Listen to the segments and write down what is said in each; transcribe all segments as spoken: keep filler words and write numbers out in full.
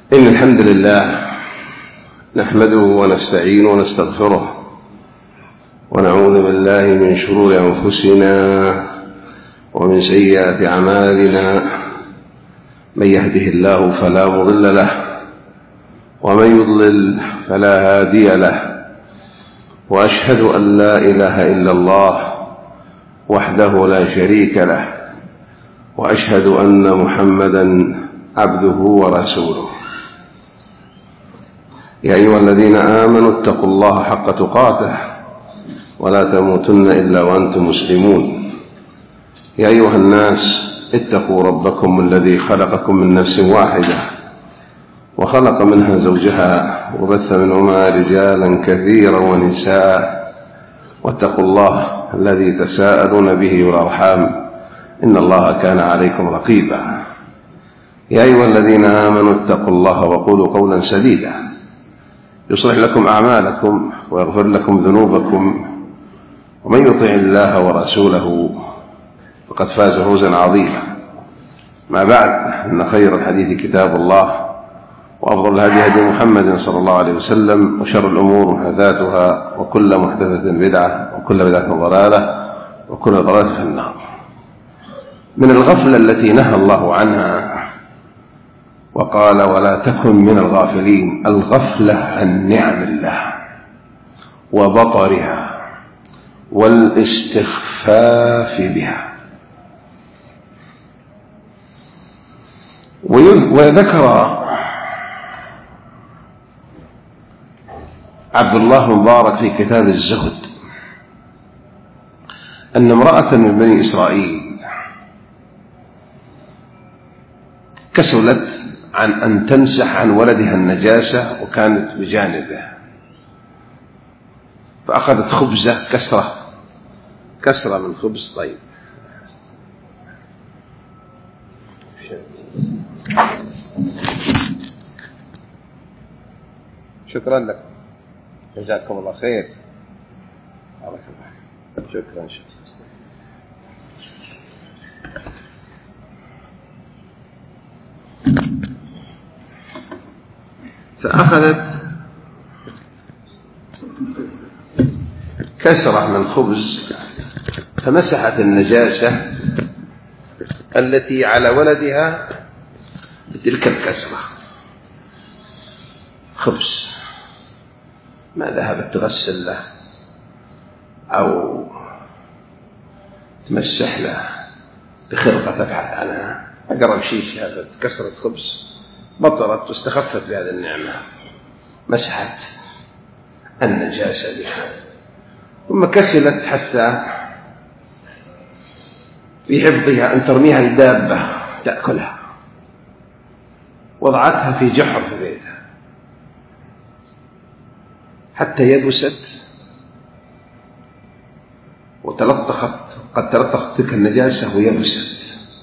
إن الحمد لله نحمده ونستعينه ونستغفره ونعوذ بالله من شرور أنفسنا ومن سيئات أعمالنا. من يهده الله فلا مضل له ومن يضلل فلا هادي له، وأشهد أن لا إله إلا الله وحده لا شريك له، وأشهد أن محمدا عبده ورسوله. يا أيها الذين آمنوا اتقوا الله حق تقاته ولا تموتن إلا وأنتم مسلمون. يا أيها الناس اتقوا ربكم الذي خلقكم من نفس واحدة وخلق منها زوجها وبث منهما رجالا كثيرا ونساء، واتقوا الله الذي تساءلون به والأرحام إن الله كان عليكم رقيبا. يا أيها الذين آمنوا اتقوا الله وقولوا قولا سديدا يصلح لكم أعمالكم ويغفر لكم ذنوبكم، ومن يطع الله ورسوله فقد فاز فوزا عظيما. ما بعد، إن خير الحديث كتاب الله، وأفضل الهدي هدي محمد صلى الله عليه وسلم، وشر الأمور محدثاتها، وكل محدثة بدعة، وكل بدعة ضلالة، وكل ضلالة في النار. من الغفلة التي نهى الله عنها وقال ولا تكن من الغافلين الغفلة عن نعم الله وبطرها والاستخفاف بها. وذكر عبد الله مبارك في كتاب الزهد أن امرأة من بني إسرائيل كسلت عن أن تمسح عن ولدها النجاسة وكانت بجانبه، فأخذت خبزة كسرة كسرة من خبز طيب شكرا لكم، جزاكم الله خير، بارك الله، شكرا شكرا. فأخذت كسرة من خبز فمسحت النجاسة التي على ولدها بتلك الكسرة. خبز ما ذهبت تغسل له أو تمسح له بخرقة تبحث عنها، أقرب شيء شافت كسرة خبز بطرت واستخفت بهذه النعمة، مسحت النجاسة بها، ثم كسلت حتى في حفظها أن ترميها الدابة تأكلها، وضعتها في جحر في بيتها حتى يبست وتلطخت، قد تلطخت تلك النجاسة ويبست.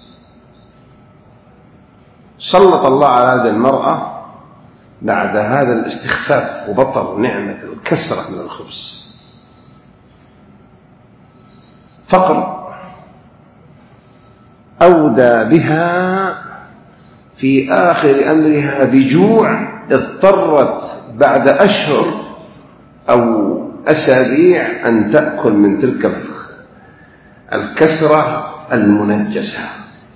سلط الله على هذه المرأة بعد هذا الاستخفاف وبطر نعمة الكسرة من الخبز فقر أودى بها في آخر أمرها بجوع، اضطرت بعد أشهر أو أسابيع أن تأكل من تلك الكسرة المنجسة.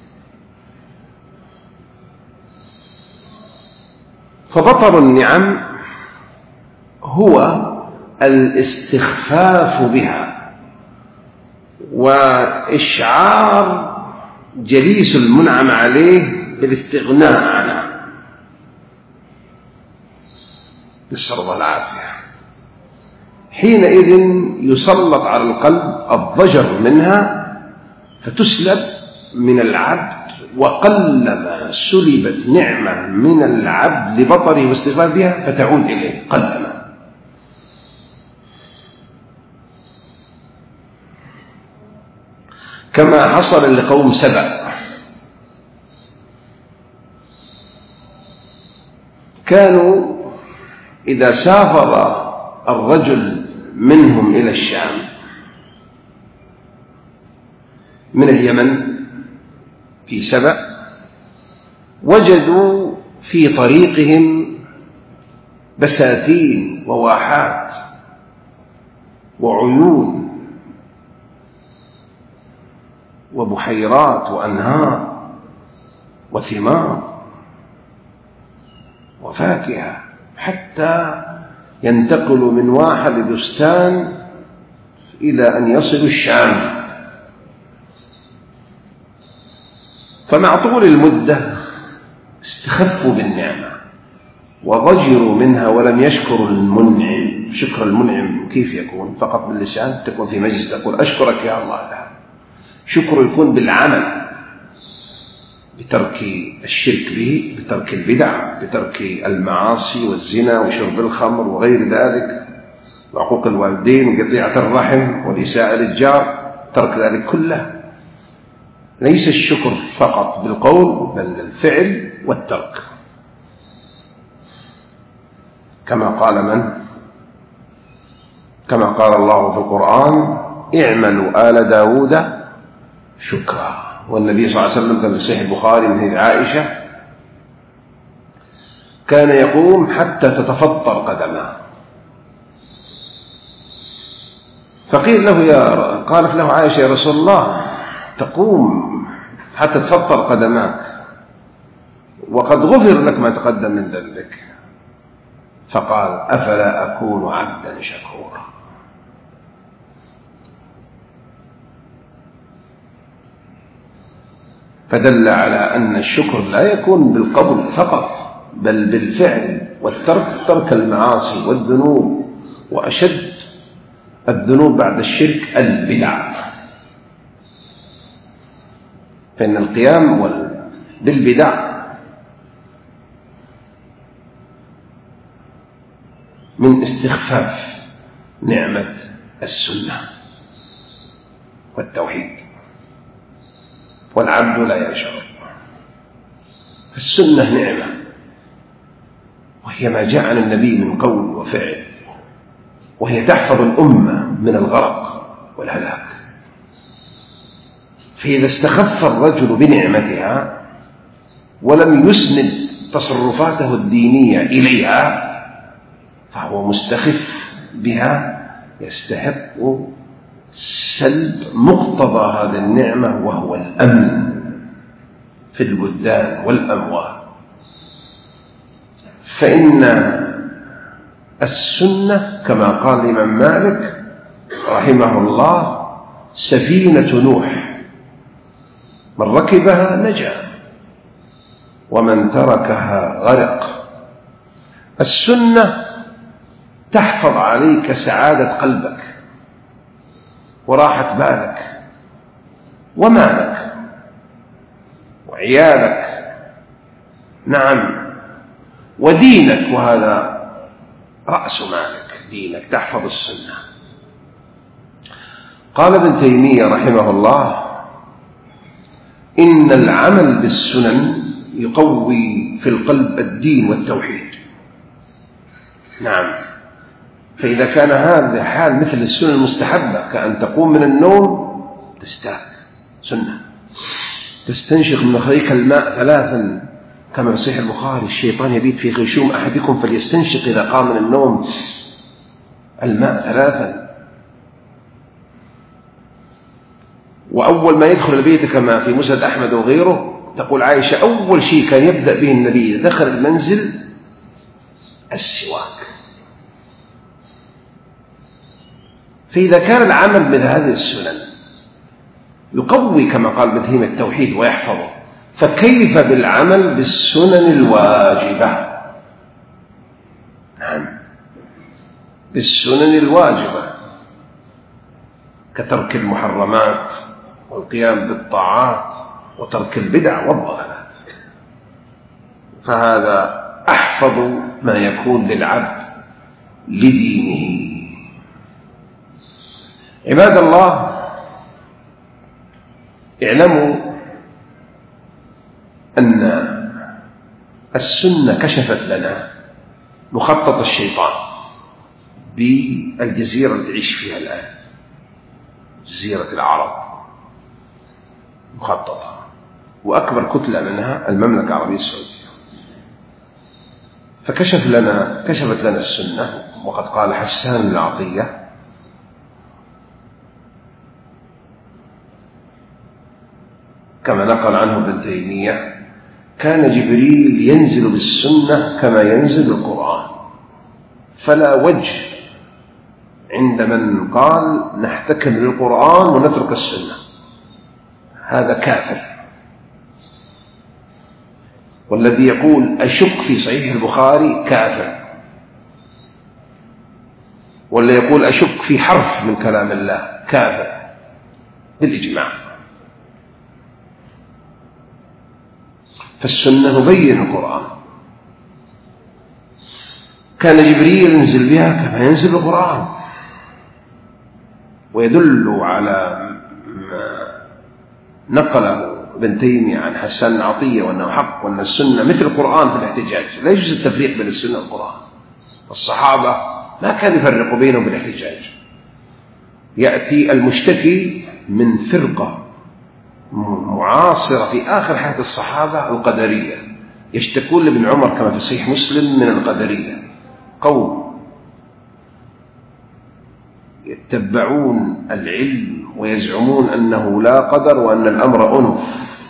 فبطر النعم هو الاستخفاف بها وإشعار جليس المنعم عليه بالاستغناء عنها، نسأل الله العافية. حينئذ يسلط على القلب الضجر منها فتسلب من العبد، وقلما سلبت نعمة من العبد لبطره واستخفاف بها فتعود إليه قلما. كما حصل لقوم سبأ، كانوا إذا سافر الرجل منهم إلى الشام من اليمن في سبأ، وجدوا في طريقهم بساتين وواحات وعيون وبحيرات وأنهار وثمار وفاكهة، حتى ينتقل من واحة لبستان إلى أن يصل الشام. فمع طول المدة استخفوا بالنعمة وضجروا منها ولم يشكروا المنعم. شكر المنعم كيف يكون؟ فقط باللسان؟ تكون في مجلس تقول أشكرك يا الله؟ لا، شكر يكون بالعمل، بترك الشرك به، بترك البدع، بترك المعاصي والزنا وشرب الخمر وغير ذلك، وعقوق الوالدين وقطيعة الرحم والإساءة للجار، ترك ذلك كله. ليس الشكر فقط بالقول بل الفعل والترك، كما قال من؟ كما قال الله في القرآن: اعملوا آل داود شكرا. والنبي صلى الله عليه وسلم كان في صحيح البخاري من حديث عائشة كان يقوم حتى تتفطر قدماه، فقيل له يا قالت له عائشة: يا رسول الله تقوم حتى تفطر قدماك وقد غفر لك ما تقدم من ذنبك. فقال: أفلا أكون عبدا شكورا. فدل على أن الشكر لا يكون بالقول فقط بل بالفعل والترك، ترك المعاصي والذنوب، وأشد الذنوب بعد الشرك البدع. فإن القيام بالبدع من استخفاف نعمة السنة والتوحيد، والعبد لا يشعر. السنة نعمة، وهي ما جاء عن النبي من قول وفعل، وهي تحفظ الأمة من الغرق والهلاك. فإذا استخف الرجل بنعمتها ولم يسند تصرفاته الدينية إليها فهو مستخف بها، يستحق سلب مقتضى هذه النعمة وهو الأمن في البلدان والأموال. فإن السنة كما قال الإمام مالك رحمه الله: سفينة نوح، من ركبها نجا ومن تركها غرق. السنة تحفظ عليك سعادة قلبك وراحة بالك ومالك وعيالك، نعم، ودينك، وهذا رأس مالك، دينك تحفظ السنة. قال ابن تيمية رحمه الله: إن العمل بالسنن يقوي في القلب الدين والتوحيد. نعم، فإذا كان هذا حال مثل السنن المستحبة كأن تقوم من النوم تستاك سنة، تستنشق من مخرجك الماء ثلاثا كما في صحيح البخاري: الشيطان يبيت في خيشوم أحدكم فليستنشق إذا قام من النوم الماء ثلاثا. وأول ما يدخل البيت كما في مسند أحمد وغيره تقول عائشة: أول شيء كان يبدأ به النبي إذا دخل المنزل السواك. فإذا كان العمل مثل هذه السنن يقوي كما قال ابن تيمية التوحيد ويحفظه، فكيف بالعمل بالسنن الواجبة؟ نعم، بالسنن الواجبة كترك المحرمات والقيام بالطاعات وترك البدع والضلالات. فهذا أحفظ ما يكون للعبد لدينه. عباد الله، اعلموا أن السنة كشفت لنا مخطط الشيطان بالجزيرة اللي تعيش فيها الآن، جزيرة العرب مخططة، وأكبر كتلة منها المملكة العربية السعودية. فكشف لنا كشفت لنا السنة، وقد قال حسان بن عطية: كما نقل عنه ابن تيمية: كان جبريل ينزل بالسنة كما ينزل القرآن، فلا وجه عند من قال نحتكم للقرآن ونترك السنة، هذا كافر. والذي يقول أشك في صحيح البخاري كافر، والذي يقول أشك في حرف من كلام الله كافر بالإجماع. فالسنة مبين القرآن، كان جبريل ينزل بها كما ينزل القرآن. ويدل على ما نقله ابن تيمية عن حسان بن عطية وأنه حق، وأن السنة مثل القرآن في الاحتجاج، لا يجوز التفريق بين السنة والقرآن. الصحابة ما كان يفرقوا بينهم بالاحتجاج. يأتي المشتكي من فرقة معاصرة في آخر حياة الصحابة، القدرية، يشتكون لابن عمر كما في صحيح مسلم من القدرية، قوم يتبعون العلم ويزعمون أنه لا قدر وأن الأمر أنف.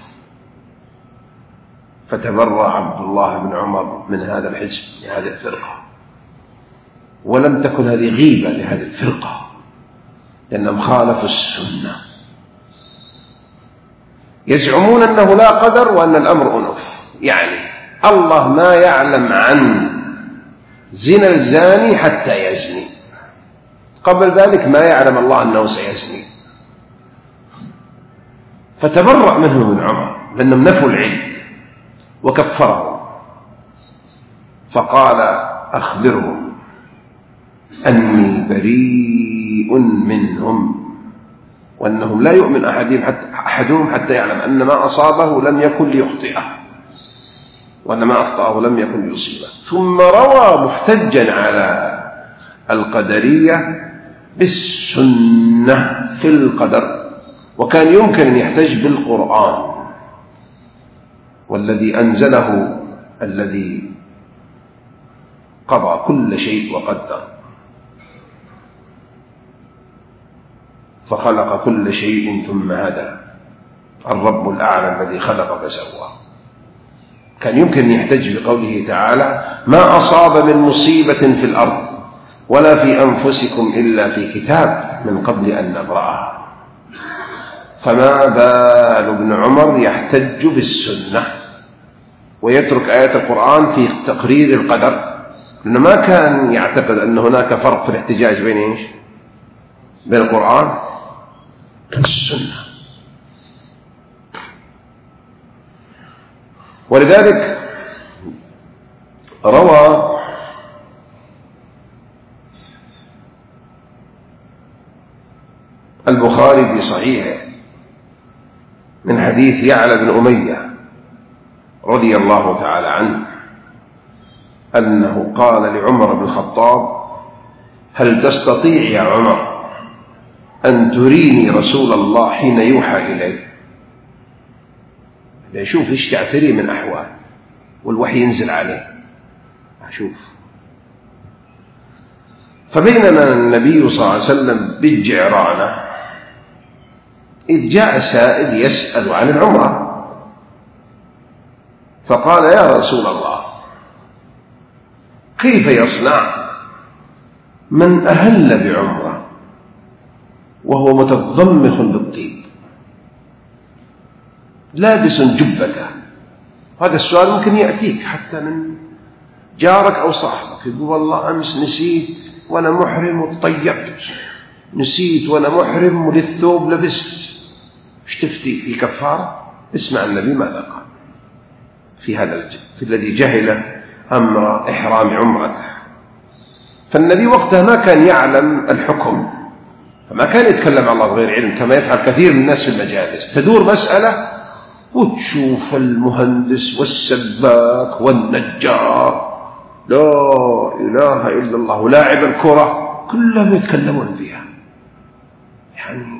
فتبرأ عبد الله بن عمر من هذا الحزب لهذه الفرقة، ولم تكن هذه غيبة لهذه الفرقة، لأنهم خالفوا السنة. يزعمون أنه لا قدر وأن الأمر أنف، يعني الله ما يعلم عن زنا الزاني حتى يزني، قبل ذلك ما يعلم الله أنه سيزني. فتبرأ منهم ابن عمر لأنهم نفوا العلم وكفرهم، فقال: أخبرهم أني بريء منهم، وأنهم لا يؤمن أحدهم حتى, أحدهم حتى يعلم أن ما أصابه لم يكن ليخطئه، وأن ما أخطأه لم يكن ليصيبه. ثم روى محتجا على القدرية بالسنة في القدر، وكان يمكن أن يحتج بالقرآن والذي أنزله الذي قضى كل شيء وقدر، فخلق كل شيء ثم هدى، الرب الأعلى الذي خلق فسوى. كان يمكن أن يحتج بقوله تعالى: ما أصاب من مصيبة في الأرض ولا في أنفسكم إلا في كتاب من قبل أن نبرأها. فما بال ابن عمر يحتج بالسنة ويترك آيات القرآن في تقرير القدر، لأنه ما كان يعتقد أن هناك فرق في الاحتجاج بين إيش؟ بين القرآن والسنة. ولذلك روى البخاري في صحيحه من حديث يعلى بن أمية رضي الله تعالى عنه أنه قال لعمر بن الخطاب: هل تستطيع يا عمر أن تريني رسول الله حين يوحى إليه؟ يشوف إيش تعتري من أحوال والوحي ينزل عليه. أشوف. فبينما النبي صلى الله عليه وسلم بالجعرانة إذ جاء سائل يسأل عن العمرة، فقال: يا رسول الله، كيف يصنع من أهل بعمرة وهو متضمخ بالطيب لابس جبته؟ هذا السؤال ممكن يأتيك حتى من جارك أو صاحبك، يقول: والله أمس نسيت وأنا محرم وطيبت، نسيت وأنا محرم وللثوب لبست، ايش تفتي في كفارة؟ اسمع النبي ماذا قال في هذا الجهل، في الذي جهل أمر إحرام عمرته. فالنبي وقتها ما كان يعلم الحكم، فما كان يتكلم على الله بغير علم كما يفعل كثير من الناس في المجالس. تدور مسألة وتشوف المهندس والسباك والنجار لا إله إلا الله ولاعب الكرة كلهم يتكلمون فيها. يعني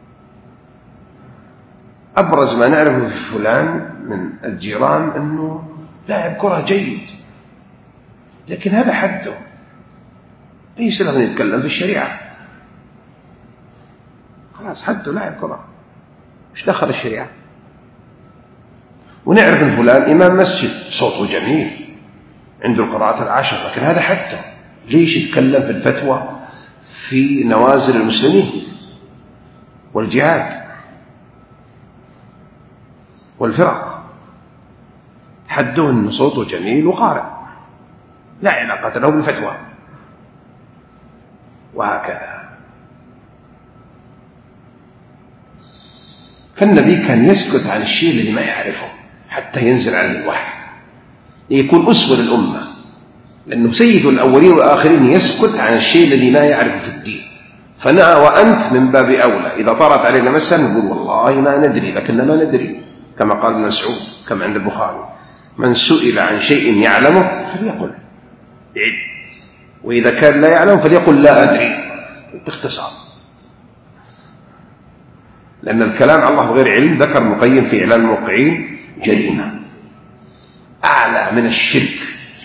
أبرز ما نعرفه في فلان من الجيران أنه لاعب كرة جيد، لكن هذا حده، ليس له أن يتكلم في الشريعة، خلاص حده لا يقرأ، مش دخل الشريعة. ونعرف ان فلان إمام مسجد صوته جميل عنده القراءات العشر، لكن هذا حده، ليش يتكلم في الفتوى في نوازل المسلمين والجهاد والفرق؟ حده أن صوته جميل وقارئ، لا علاقة له بالفتوى. وهكذا. فالنبي كان يسكت عن الشيء الذي ما يعرفه حتى ينزل عليه الوحي، يكون أسوة للأمة، لأنه سيد الأولين والآخرين يسكت عن الشيء الذي ما يعرفه في الدين. فأنا وأنت من باب أولى، إذا طرت علينا مسألة نقول والله ما ندري، لكننا ما ندري، كما قال ابن مسعود كما عند البخاري: من سئل عن شيء يعلمه فليقل بعلم، وإذا كان لا يعلم فليقل لا أدري، باختصار. لأن الكلام على الله بغير علم، ذكر مقيم في إعلان الموقعين، جريمة أعلى من الشرك.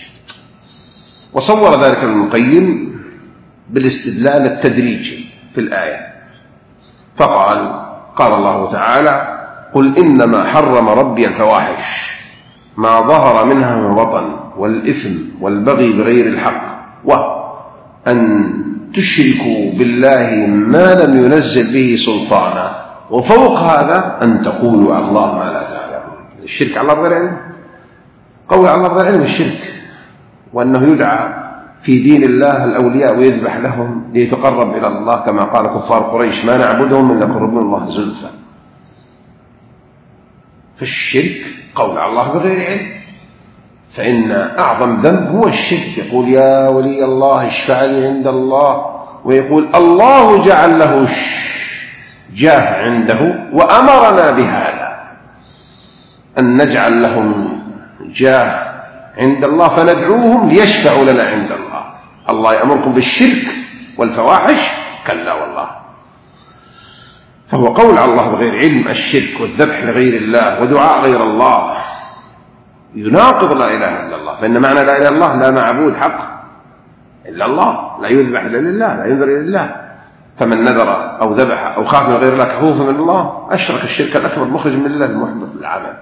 وصور ذلك المقيم بالاستدلال التدريجي في الآية، فقال: قال الله تعالى: قل إنما حرم ربي الفواحش ما ظهر منها من بطن والإثم والبغي بغير الحق وأن تشركوا بالله ما لم ينزل به سلطانا، وفوق هذا أن تقولوا على الله ما لا تعلمون. الشرك على الله بغير علم، قول على الله بغير علم الشرك، وأنه يدعى في دين الله الأولياء ويذبح لهم ليتقرب إلى الله، كما قال كفار قريش: ما نعبدهم إلا يقربون الله زلفى. فالشرك قول على الله بغير علم. فإن أعظم ذنب هو الشرك. يقول: يا ولي الله اشفع لي عند الله، ويقول: الله جعل له جاه عنده وأمرنا بهذا، أن نجعل لهم جاه عند الله فندعوهم ليشفعوا لنا عند الله. الله يأمركم بالشرك والفواحش؟ كلا والله. فهو قول على الله بغير علم الشرك والذبح لغير الله ودعاء غير الله يناقض لا إله إلا الله. فإن معنى لا إله إلا الله: لا معبود حق إلا الله، لا يذبح إلا لله، لا ينذر إلا لله. فمن نذر أو ذبح أو خاف من غير الله كفوفا من الله أشرك الشرك الأكبر مخرج من الله المحبط للعمل.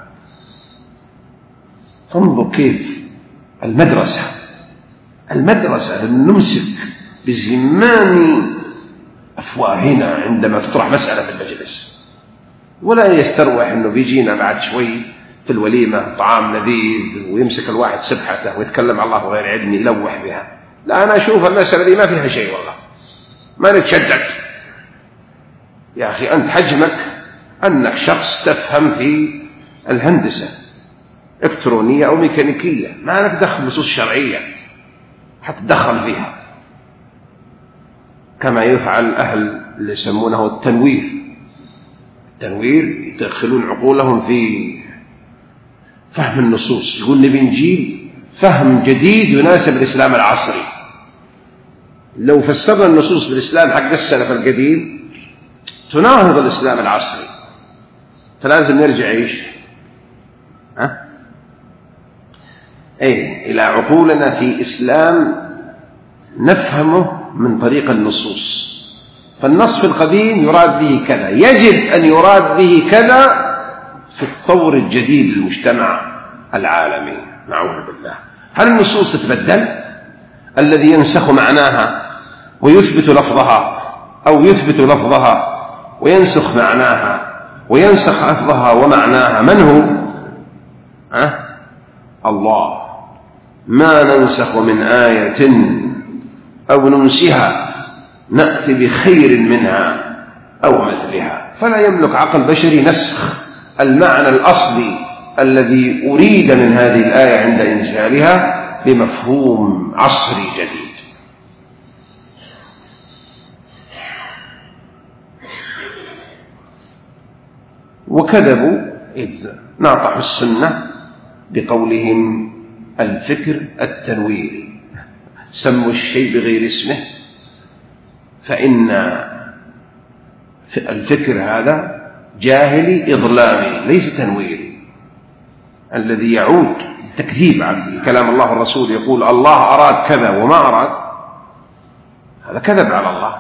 فانظر كيف المدرسة المدرسة نمسك بزمام أفواهنا عندما تطرح مسألة في المجلس، ولا يستروح أنه بيجينا بعد شوي في الوليمة طعام لذيذ ويمسك الواحد سبحته ويتكلم على الله بغير علم يلوح بها. لا، أنا أشوف المسألة دي ما فيها شيء والله، ما نتشدد. يا أخي أنت حجمك أنك شخص تفهم في الهندسة إلكترونية أو ميكانيكية، ما لك دخل نصوص شرعية حتدخل فيها، كما يفعل أهل اللي يسمونه التنوير. التنوير يدخلون عقولهم في فهم النصوص، يقول نبي نجيب فهم جديد يناسب الإسلام العصري. لو فسرنا النصوص بالإسلام حق السلف القديم تناهض الإسلام العصري، فلازم نرجع إيش؟ ها؟ إيه، إلى عقولنا في إسلام نفهمه من طريق النصوص. فالنص في القديم يراد به كذا، يجب أن يراد به كذا في الطور الجديد للمجتمع العالمي. نعوذ بالله. هل النصوص تتبدل؟ الذي ينسخ معناها ويثبت لفظها، أو يثبت لفظها وينسخ معناها وينسخ لفظها ومعناها، من هو؟ أه؟ الله. ما ننسخ من آية أو ننسها نأتي بخير منها أو مثلها. فلا يملك عقل بشري نسخ المعنى الأصلي الذي أريد من هذه الآية عند إنزالها بمفهوم عصري جديد. وكذبوا إذ ناطحوا السنة بقولهم الفكر التنويري، سموا الشيء بغير اسمه. فإن الفكر هذا جاهلي إضلالي ليس تنويري. الذي يعود تكذيب على كلام الله والرسول، يقول الله أراد كذا وما أراد، هذا كذب على الله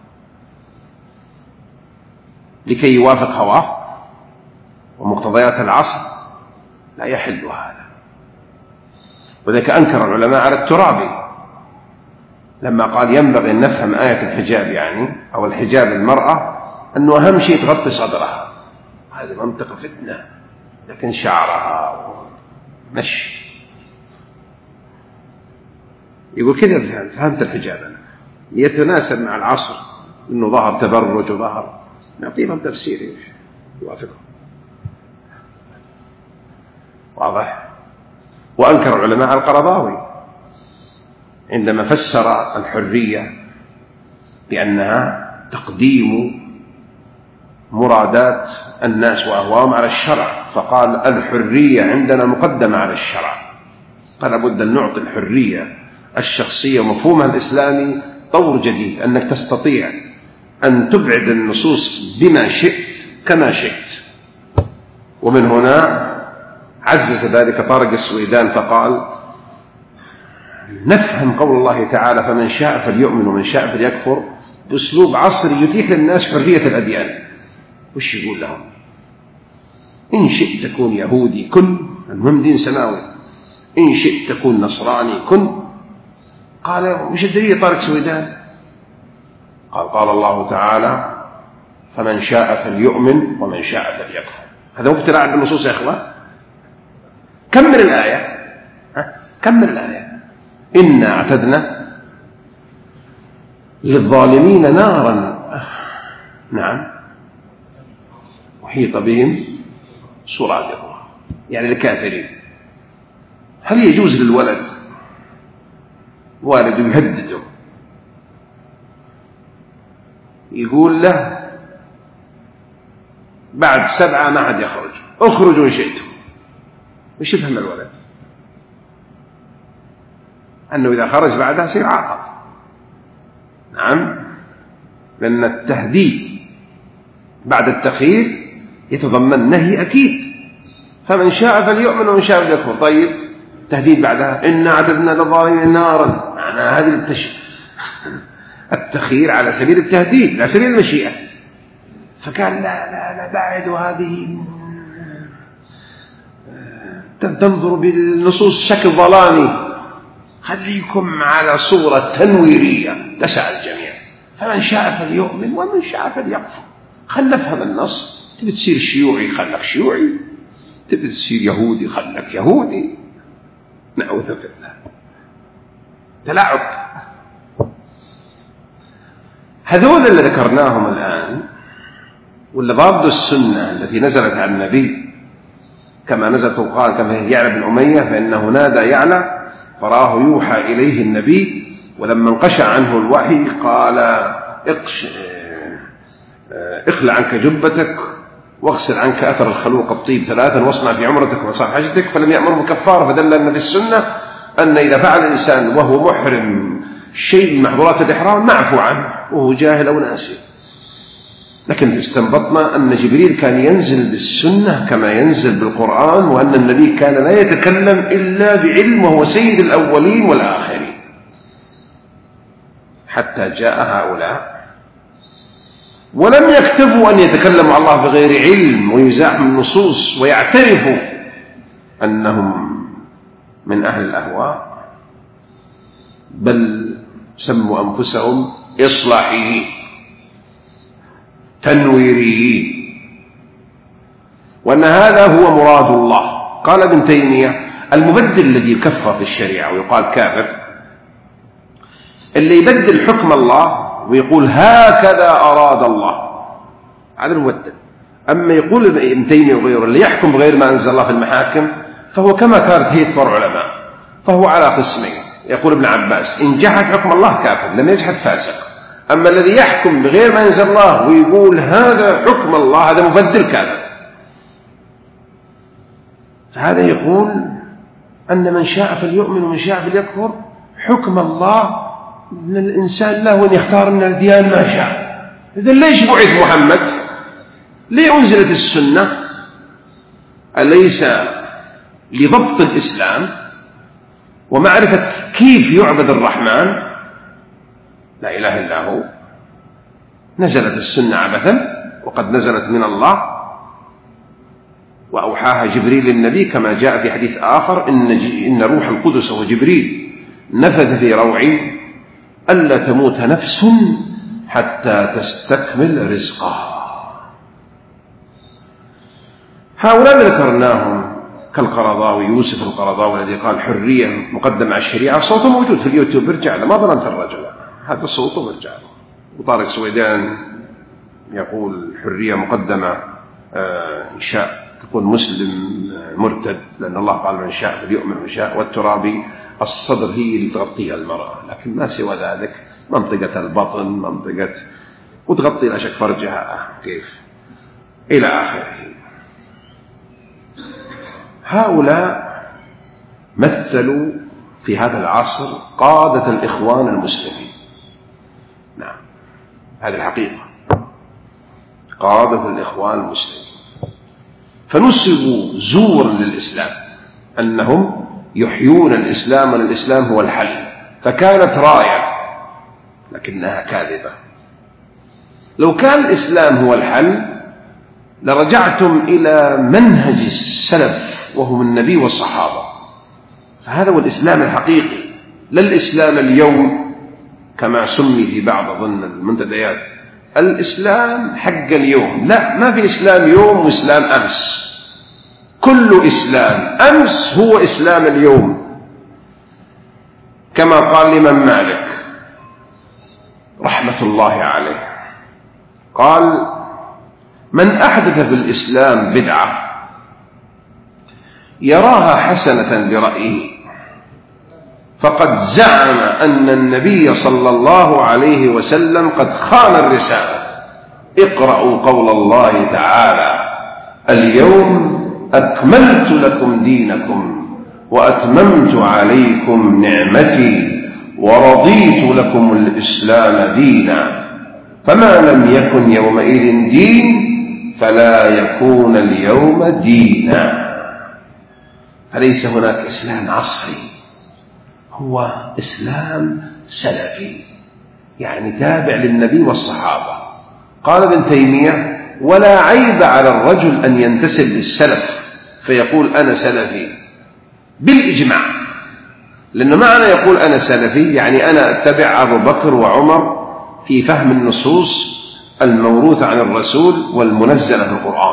لكي يوافق هواه ومقتضيات العصر، لا يحل هذا. وذلك أنكر العلماء على الترابي لما قال ينبغي أن نفهم آية الحجاب، يعني أو الحجاب المرأة أنه أهم شيء تغطي صدرها، هذه منطقة فتنة، لكن شعرها مشي. يقول كذا فهمت الحجاب أنا يتناسب مع العصر، أنه ظهر تبرج وظهر، نعطيهم تفسير يوافقه، واضح. وأنكر العلماء القرضاوي عندما فسر الحرية بأنها تقديم مرادات الناس وأهواهم على الشرع، فقال الحرية عندنا مقدمة على الشرع. قال لابد أن نعطي الحرية الشخصية ومفهومها الإسلامي طور جديد، أنك تستطيع أن تبعد النصوص بما شئت كما شئت. ومن هنا عزز ذلك طارق السويدان فقال نفهم قول الله تعالى فمن شاء فليؤمن ومن شاء فليكفر بأسلوب عصري يتيح للناس حرية الأديان. وش يقول لهم؟ إن شئت تكون يهودي كن، المهم دين سماوي، إن شئت تكون نصراني كن. قال وش الدليل طارق السويدان؟ قال قال الله تعالى فمن شاء فليؤمن ومن شاء فليكفر. هذا مو ابتلاع بالنصوص يا إخوة. كمل الآية، كمل الآية. إنا اعتدنا للظالمين نارا، نعم، وحيط بهم سرادقها، يعني الكافرين. هل يجوز للولد والد يهدده يقول له بعد سبعة ما حد يخرج، اخرجوا إن شئتم؟ وش يفهم الولد؟ أنه إذا خرج بعدها يصير عاقب. نعم، لأن التهديد بعد التخيير يتضمن نهي أكيد. فمن شاء فليؤمن ومن شاء فليكفر. طيب تهديد بعدها إنا أعتدنا للظالمين نارا، معنى هذه التش... التخيير على سبيل التهديد لا سبيل المشيئة. فكان لا لا لا بعد، وهذه تنظر بالنصوص شكل ظلامي، خليكم على صورة تنويرية تسع الجميع. فمن شاء فليؤمن ومن شاء فليكفر. خل نفهم النص. تبي تصير شيوعي خلك شيوعي، تبي تصير يهودي خلك يهودي. نعوذ بالله، تلاعب. هذول اللي ذكرناهم الآن واللي ضادوا السنة التي نزلت عن النبي، كما نزلت وقال كما يعلى بن أمية فإنه نادى يعلى فراه يوحى إليه النبي، ولما انقشع عنه الوحي قال اقش اخلع عنك جبتك واغسل عنك أثر الخلوق الطيب ثلاثا واصنع في عمرتك وصاح حجتك، فلم يأمر بكفارة. فدل أن في السنة أن إذا فعل الإنسان وهو محرم شيء من محظورات الإحرام معفو عنه وهو جاهل أو ناسي. لكن استنبطنا أن جبريل كان ينزل بالسنة كما ينزل بالقرآن، وأن النبي كان لا يتكلم إلا بعلم وهو سيد الأولين والآخرين، حتى جاء هؤلاء ولم يكتفوا أن يتكلموا الله بغير علم ويزاحموا النصوص ويعترفوا أنهم من أهل الأهواء، بل سموا أنفسهم إصلاحيين تنويريين، وأن هذا هو مراد الله. قال ابن تيمية المبدل الذي يكفر في الشريعة ويقال كافر اللي يبدل حكم الله ويقول هكذا أراد الله، هذا المبدل. أما يقول ابن تيمية وغيره اللي يحكم بغير ما أنزل الله في المحاكم فهو كما كانت هيئة فرع علماء، فهو على قسمين. يقول ابن عباس إن جحد حكم الله كافر، لم يجحد فاسق. أما الذي يحكم بغير ما أنزل الله ويقول هذا حكم الله هذا مبدل كافر. فهذا يقول أن من شاء فليؤمن ومن شاء فليكفر. حكم الله أن الإنسان له أن يختار من الديان ما شاء. إذن ليش بعث محمد؟ ليه أنزلت السنة؟ أليس لضبط الإسلام ومعرفة كيف يعبد الرحمن لا إله إلا هو، نزلت السنة عبثا وقد نزلت من الله وأوحاها جبريل للنبي كما جاء في حديث آخر إن, إن روح القدس وجبريل نفث في روعي ألا تموت نفس حتى تستكمل رزقها. هؤلاء ذكرناهم كالقرضاوي، يوسف القرضاوي الذي قال حرية مقدمة على الشريعة، صوته موجود في اليوتيوب، ارجع له، ما ظلمت الرجل، هذا صوته وارجع له. وطارق سويدان يقول حرية مقدمة إنشاء تكون مسلم مرتد، لأن الله قال من شاء فليؤمن من شاء. والترابي الصدر هي اللي تغطيها المرأة، لكن ما سوى ذلك منطقة البطن، منطقة وتغطي لا شك فرجها كيف إلى آخره. هؤلاء مثلوا في هذا العصر قادة الإخوان المسلمين. نعم، هذه الحقيقة، قادة الإخوان المسلمين، فنسبوا زورا للإسلام أنهم يحيون الإسلام وأن الإسلام هو الحل، فكانت راية لكنها كاذبة. لو كان الإسلام هو الحل لرجعتم إلى منهج السلف وهم النبي والصحابة، فهذا هو الإسلام الحقيقي، لا الإسلام اليوم كما سمي في بعض ضمن المنتديات الإسلام حق اليوم. لا، ما في إسلام يوم وإسلام أمس، كل إسلام أمس هو إسلام اليوم، كما قال الإمام مالك رحمة الله عليه، قال من أحدث في الإسلام بدعة يراها حسنة برأيه فقد زعم أن النبي صلى الله عليه وسلم قد خان الرسالة. اقرأوا قول الله تعالى اليوم أكملت لكم دينكم وأتممت عليكم نعمتي ورضيت لكم الإسلام دينا، فما لم يكن يومئذ دين فلا يكون اليوم دينا. فليس هناك إسلام عصري، هو إسلام سلفي، يعني تابع للنبي والصحابة. قال ابن تيمية ولا عيب على الرجل أن ينتسب للسلف فيقول أنا سلفي بالإجماع، لأنه معنى يقول أنا سلفي يعني أنا أتبع أبو بكر وعمر في فهم النصوص الموروثة عن الرسول والمنزلة في القرآن.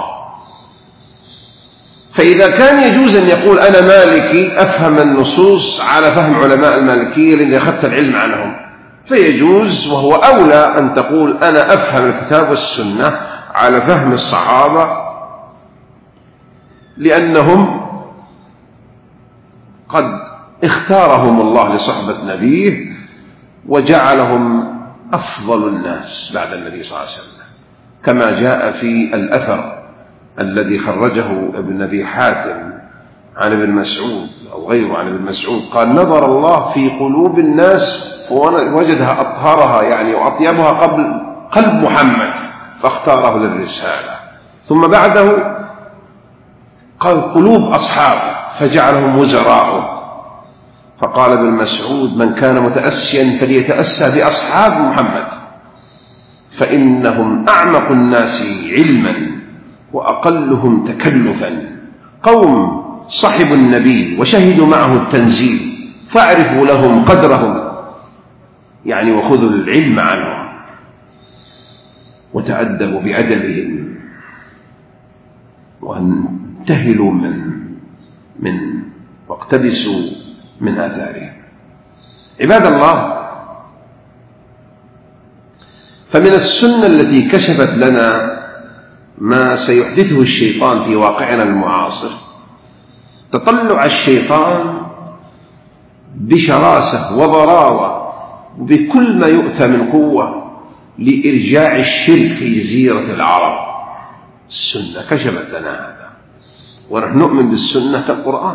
فإذا كان يجوز أن يقول أنا مالكي أفهم النصوص على فهم علماء المالكية لأني أخذت العلم عنهم، فيجوز وهو أولى أن تقول أنا أفهم الكتاب والسنة على فهم الصحابة لأنهم قد اختارهم الله لصحبة نبيه وجعلهم أفضل الناس بعد النبي صلى الله عليه وسلم، كما جاء في الأثر الذي خرجه ابن أبي حاتم عن ابن مسعود أو غيره عن ابن مسعود قال نظر الله في قلوب الناس ووجدها أطهرها يعني وأطيبها قبل قلب محمد فاختاره للرسالة، ثم بعده قال قلوب أصحابه فجعلهم وزراءه، فقال ابن مسعود من كان متأسيا فليتأسى بأصحاب محمد فإنهم أعمق الناس علما وأقلهم تكلفا، قوم صحبوا النبي وشهدوا معه التنزيل فاعرفوا لهم قدرهم يعني وخذوا العلم عنهم وتأدبوا بأدبهم وانتهلوا من من واقتبسوا من آثارهم. عباد الله، فمن السنة التي كشفت لنا ما سيحدثه الشيطان في واقعنا المعاصر تطلع الشيطان بشراسة وضراوة بكل ما يؤتى من قوة لإرجاع الشرك في جزيرة العرب. السنة كشفت لنا هذا، ونحن نؤمن بالسنة كالقرآن،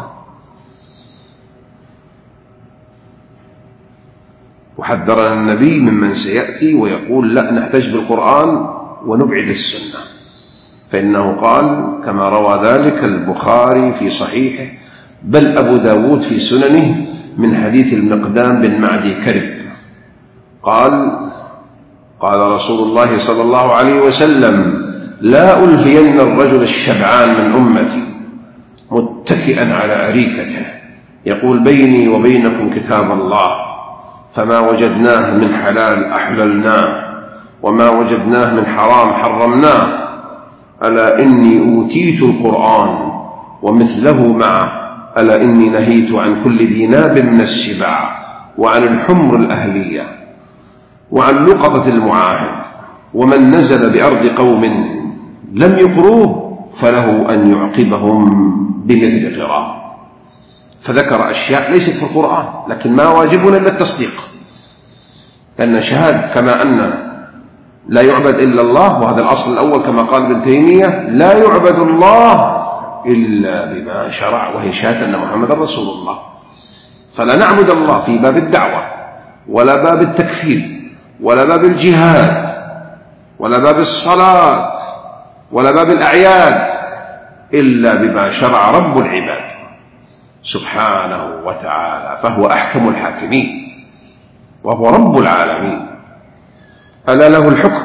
وحذرنا النبي ممن سيأتي ويقول لا نحتج بالقرآن ونبعد السنة، فإنه قال كما روى ذلك البخاري في صحيحه بل أبو داود في سننه من حديث المقدام بن معدي كرب قال قال رسول الله صلى الله عليه وسلم: لا ألفين الرجل الشبعان من أمتي متكئا على أريكته يقول: بيني وبينكم كتاب الله، فما وجدناه من حلال أحللناه، وما وجدناه من حرام حرمناه. ألا إني أوتيت القرآن ومثله معه، ألا إني نهيت عن كل ذي ناب من السباع، وعن الحمر الأهلية، وعن لقطة المعاهد. ومن نزل بأرض قوم لم يقروه فله أن يعقبهم بمثل قراه. فذكر أشياء ليست في القرآن، لكن ما واجبنا إلا التصديق، لأن شهادة كما أن لا يعبد إلا الله، وهذا الأصل الأول كما قال ابن تيمية: لا يعبد الله إلا بما شرع، وهي شهادة أن محمد رسول الله. فلا نعبد الله في باب الدعوة، ولا باب التكفير، ولا باب الجهاد، ولا باب الصلاة، ولا باب الأعياد، إلا بما شرع رب العباد سبحانه وتعالى، فهو أحكم الحاكمين وهو رب العالمين. ألا له الحكم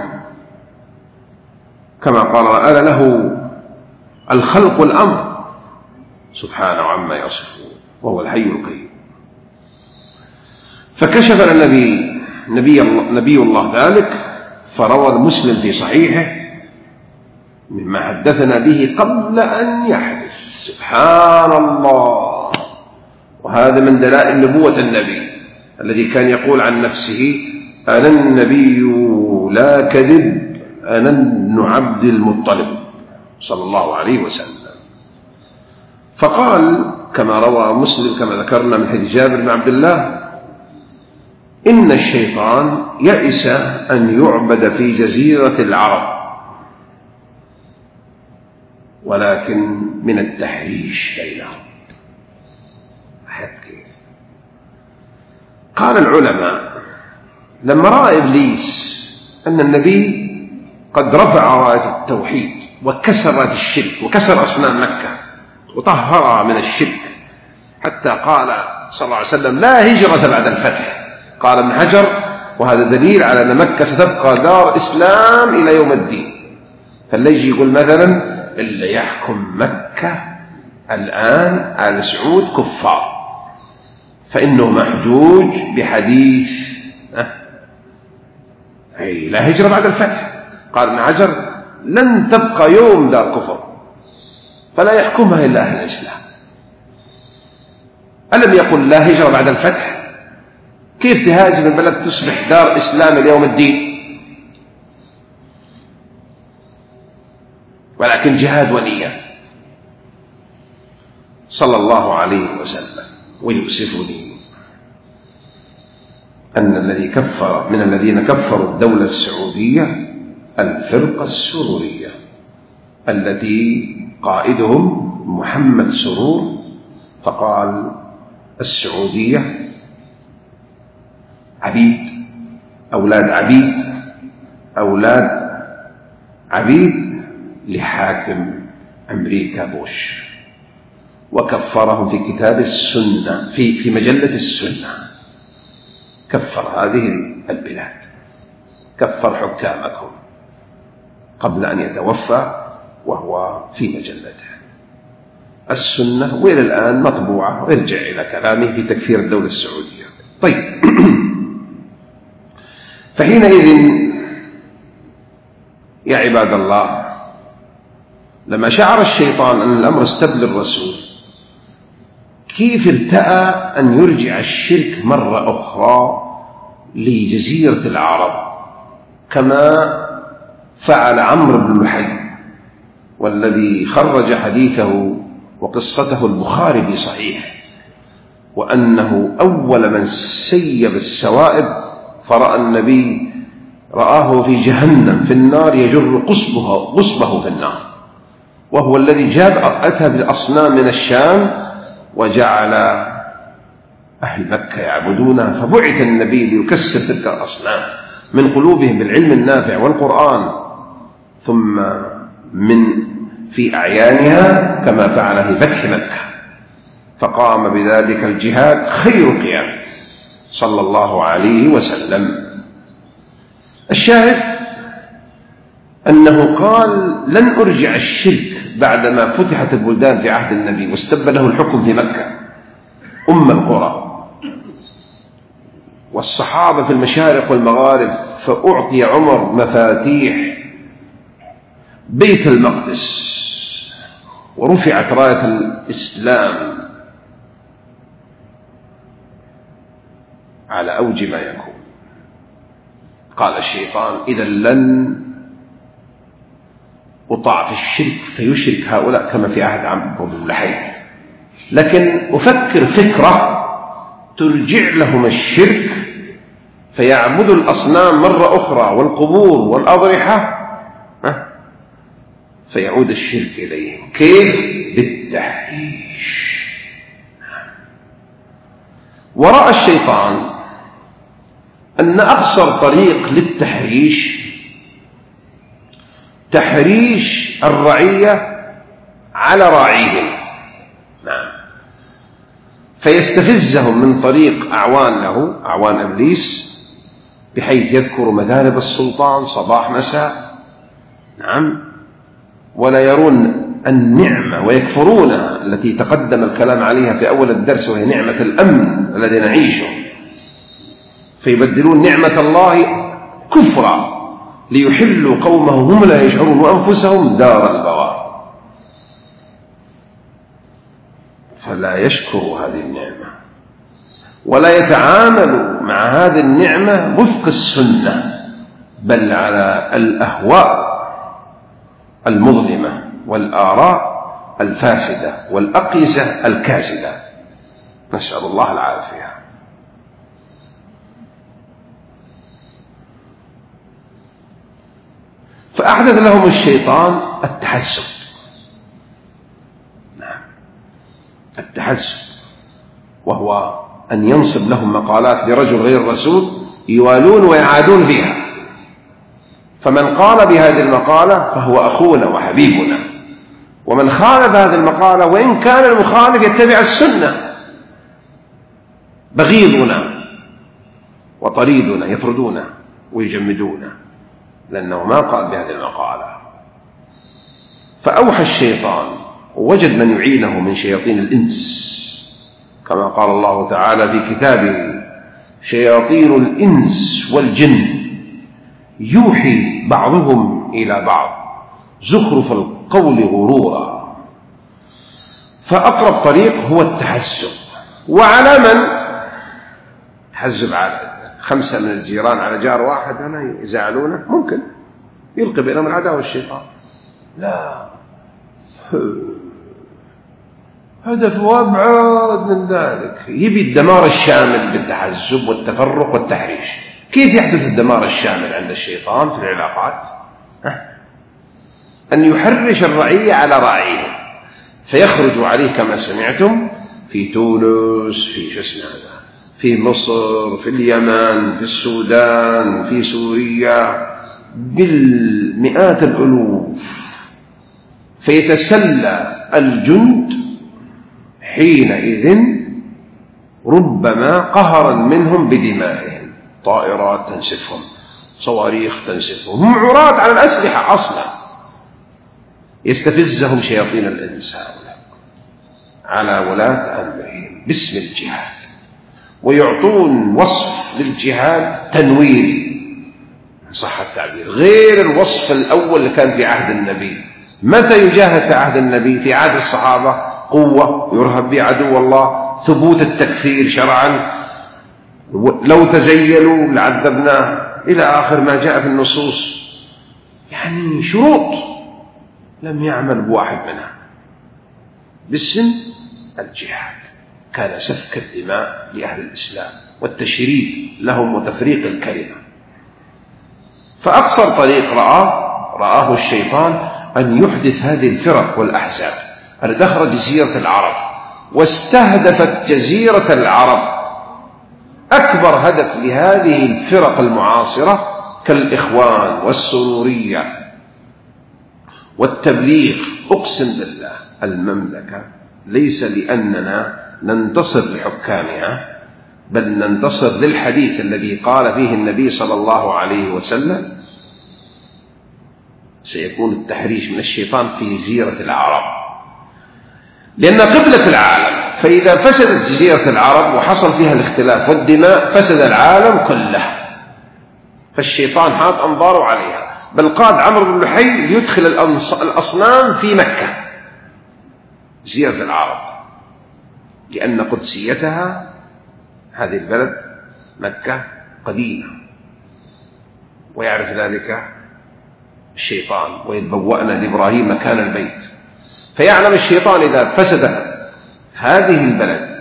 كما قال: ألا له الخلق والأمر سبحانه عما يصفون، وهو الحي القيوم. فكشف النبي نبي الله, نبي الله ذلك، فروى مسلم في صحيحه مما حدثنا به قبل أن يحدث. سبحان الله. وهذا من دلائل نبوة النبي الذي كان يقول عن نفسه: أنا النبي لا كذب، أنا ابن عبد المطلب صلى الله عليه وسلم. فقال كما روى مسلم كما ذكرنا من حديث جابر بن عبد الله: إن الشيطان يئس أن يعبد في جزيرة العرب، ولكن من التحريش بينهم. قال العلماء: لما رأى إبليس أن النبي قد رفع راية التوحيد وكسر راية الشرك وكسر أصنام مكة وطهرها من الشرك، حتى قال صلى الله عليه وسلم: لا هجرة بعد الفتح. قال ابن حجر: وهذا دليل على أن مكة ستبقى دار إسلام إلى يوم الدين. فاللي يجي يقول مثلا: اللي يحكم مكة الآن آل سعود كفار، فإنه محجوج بحديث أي لا هجرة بعد الفتح. قال ابن حجر: لن تبقى يوم دار كفر، فلا يحكمها إلا أهل الإسلام. ألم يقل لا هجرة بعد الفتح؟ كيف تهاجم البلد تصبح دار إسلام اليوم الدين؟ ولكن جهاد ونية. صلى الله عليه وسلم. ويؤسفني أن الذي كفر من الذين كفروا الدولة السعودية الفرقة السرورية التي قائدهم محمد سرور، فقال: السعودية عبيد، أولاد عبيد، أولاد عبيد لحاكم أمريكا بوش. وكفرهم في كتاب السنة في في مجلة السنة، كفر هذه البلاد، كفر حكامكم قبل أن يتوفى وهو في مجلته السنة، وإلى الآن مطبوعة. ارجع إلى كلامه في تكفير الدولة السعودية. طيب، فحينئذ يا عباد الله، لما شعر الشيطان أن الأمر استبل الرسول، كيف ارتأى أن يرجع الشرك مرة أخرى لجزيرة العرب كما فعل عمرو بن لحي، والذي خرج حديثه وقصته البخاري في صحيح، وأنه أول من سيب السوائب فرأى النبي رآه في جهنم في النار يجر قصبه, قصبه في النار، وهو الذي جاب أتى بالأصنام من الشام وجعل أهل مكة يعبدونها. فبعث النبي ليكسر تلك الأصنام من قلوبهم بالعلم النافع والقرآن، ثم من في أعيانها كما فعل في فتح مكة. فقام بذلك الجهاد خير قيام صلى الله عليه وسلم. الشاهد أنه قال لن أرجع الشرك بعدما فتحت البلدان في عهد النبي واستب له الحكم في مكة أم القرى والصحابة في المشارق والمغارب، فأعطي عمر مفاتيح بيت المقدس ورفعت راية الإسلام على أوج ما يكون. قال الشيطان إذا لن أطاع في الشرك فيشرك هؤلاء كما في عهد عبد اللحيم، لكن أفكر فكرة ترجع لهم الشرك فيعبدوا الأصنام مرة أخرى والقبور والأضرحة فيعود الشرك إليهم. كيف؟ بالتحريش. ورأى الشيطان أن أقصر طريق للتحريش تحريش الرعية على راعيهم، نعم، فيستفزهم من طريق أعوان له، أعوان إبليس، بحيث يذكر مذاهب السلطان صباح مساء، نعم، ولا يرون النعمة ويكفرون التي تقدم الكلام عليها في أول الدرس، وهي نعمة الأمن الذي نعيشه، فيبدلون نعمة الله كفرا ليحلوا قومهم هم لا يشعرون وأنفسهم دار البوار، فلا يشكروا هذه النعمة ولا يتعاملوا مع هذه النعمة وفق السنة، بل على الأهواء المظلمة والآراء الفاسدة والأقيسة الكاسدة، نسأل الله العافية. فأحدث لهم الشيطان التحزب، نعم، التحزب، وهو أن ينصب لهم مقالات لرجل غير الرسول يوالون ويعادون فيها، فمن قال بهذه المقالة فهو أخونا وحبيبنا، ومن خالف هذه المقالة وإن كان المخالف يتبع السنة بغيضنا وطريدنا، يطردونه ويجمدونه لأنه ما قال بهذه المقالة. فأوحى الشيطان ووجد من يعينه من شياطين الإنس، كما قال الله تعالى في كتابه شياطين الإنس والجن يوحي بعضهم إلى بعض زخرف القول غرورا. فأقرب طريق هو التحزب. وعلى من؟ تحزب على خمسة من الجيران على جار واحد أنا يزعلونه، ممكن يلقي بينهم العداوة والشيطان، لا، هدف وابعد من ذلك، يبي الدمار الشامل بالتحزب والتفرق والتحريش. كيف يحدث الدمار الشامل عند الشيطان في العلاقات؟ أن يحرش الرعية على راعيهم فيخرج عليه كما سمعتم في تونس، في شو اسمه هذا، في مصر، في اليمن، في السودان، في سوريا، بالمئات الألوف، فيتسلى الجند حينئذ ربما قهرا منهم بدمائهم، طائرات تنسفهم، صواريخ تنسفهم، هم عراة على الأسلحة أصلا، يستفزهم شياطين الإنس هؤلاء على ولاة أمرهم باسم الجهاد، ويعطون وصف للجهاد تنويري صح التعبير، غير الوصف الأول اللي كان في عهد النبي. متى يجاهد في عهد النبي؟ في عهد الصحابة قوة يرهب به عدو الله، ثبوت التكفير شرعا، لو تزيلوا لعذبناه، إلى آخر ما جاء في النصوص، يعني شروط لم يعمل بواحد منها باسم الجهاد. كان سفك الدماء لأهل الإسلام والتشريد لهم وتفريق الكلمة. فأقصر طريق رآه رآه الشيطان أن يحدث هذه الفرق والأحزاب. دخل جزيرة العرب واستهدفت جزيرة العرب. أكبر هدف لهذه الفرق المعاصرة كالإخوان والسرورية والتبليغ، أقسم بالله المملكة ليس لأننا ننتصر لحكامها، بل ننتصر للحديث الذي قال فيه النبي صلى الله عليه وسلم: سيكون التحريش من الشيطان في جزيرة العرب، لأن قبلة العالم، فإذا فسدت جزيرة العرب وحصل فيها الاختلاف والدماء فسد العالم كله، فالشيطان حاط أنظاره عليها، بل قاد عمرو بن لحي ليدخل الأصنام في مكة جزيرة العرب، لأن قدسيتها هذه البلد مكة قديمة، ويعرف ذلك الشيطان: وإذ بوأنا لإبراهيم مكان البيت. فيعلم الشيطان إذا فسد هذه البلد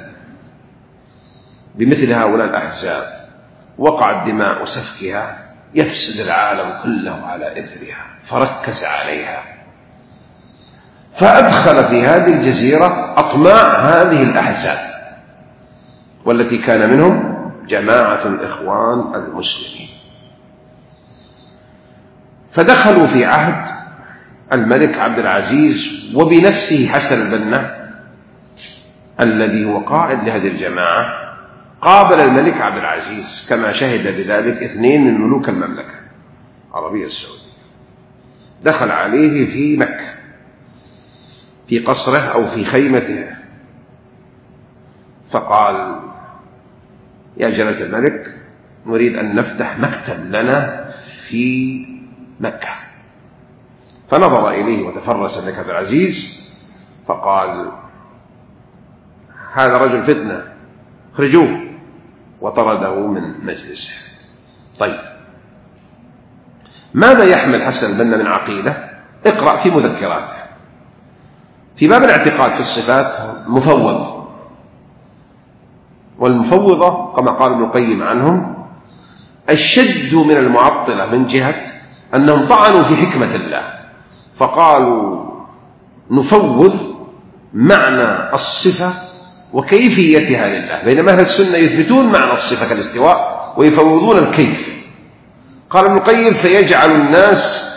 بمثل هؤلاء الأحزاب وقع الدماء وسفكها يفسد العالم كله على إثرها، فركز عليها، فأدخل في هذه الجزيرة أطماع هذه الأحزاب، والتي كان منهم جماعة الإخوان المسلمين. فدخلوا في عهد الملك عبد العزيز وبنفسه حسن البنا الذي هو قائد لهذه الجماعة قابل الملك عبد العزيز، كما شهد بذلك اثنين من ملوك المملكة العربية السعودية. دخل عليه في مكة في قصره أو في خيمته، فقال: يا جلالة الملك، نريد أن نفتح مكتب لنا في مكة. فنظر إليه وتفرس الملك عبد العزيز فقال: هذا رجل فتنة، اخرجوه، وطرده من مجلسه. طيب، ماذا يحمل حسن البنا من عقيدة؟ اقرأ في مذكراته في باب الاعتقاد في الصفات مفوض، والمفوضة كما قال ابن القيم عنهم الشد من المعطلة من جهة أنهم طعنوا في حكمة الله، فقالوا نفوض معنى الصفة وكيفيتها لله، بينما أهل السنة يثبتون معنى الصفة كالاستواء ويفوضون الكيف. قال ابن القيم: فيجعل الناس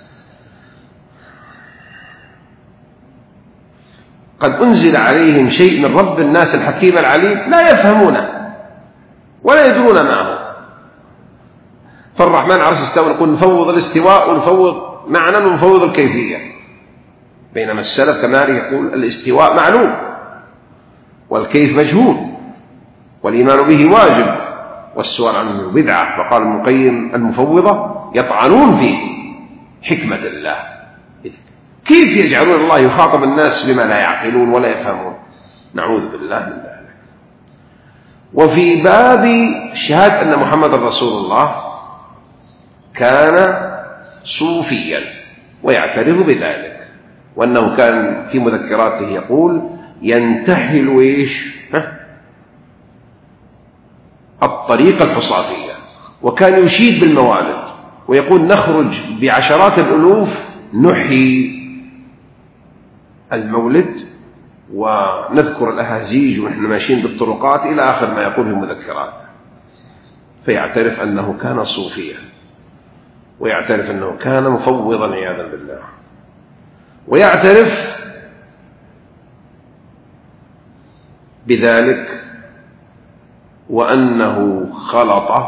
قد أنزل عليهم شيء من رب الناس الحكيم العليم لا يفهمونه ولا يدرون ما هو. فالرحمن على العرش استوى، نقول نفوض الاستواء ونفوض معنى ونفوض الكيفية، بينما السلف كما يقول الاستواء معلوم والكيف مجهول والإيمان به واجب والسؤال عنه بدعة. وقال ابن القيم: المفوضة يطعنون في حكمة الله، كيف يجعلون الله يخاطب الناس بما لا يعقلون ولا يفهمون؟ نعوذ بالله من ذلك. وفي باب شهادة أن محمد رسول الله كان صوفيا ويعترف بذلك، وأنه كان في مذكراته يقول: ينتحل إيش؟ الطريقة الحصافية، وكان يشيد بالموالد ويقول: نخرج بعشرات الألوف نحيي المولد ونذكر الأهازيج ونحن ماشيين بالطرقات، إلى آخر ما يقول في المذكرات. فيعترف أنه كان صوفيا، ويعترف أنه كان مفوضا عياذا بالله، ويعترف بذلك وأنه خلط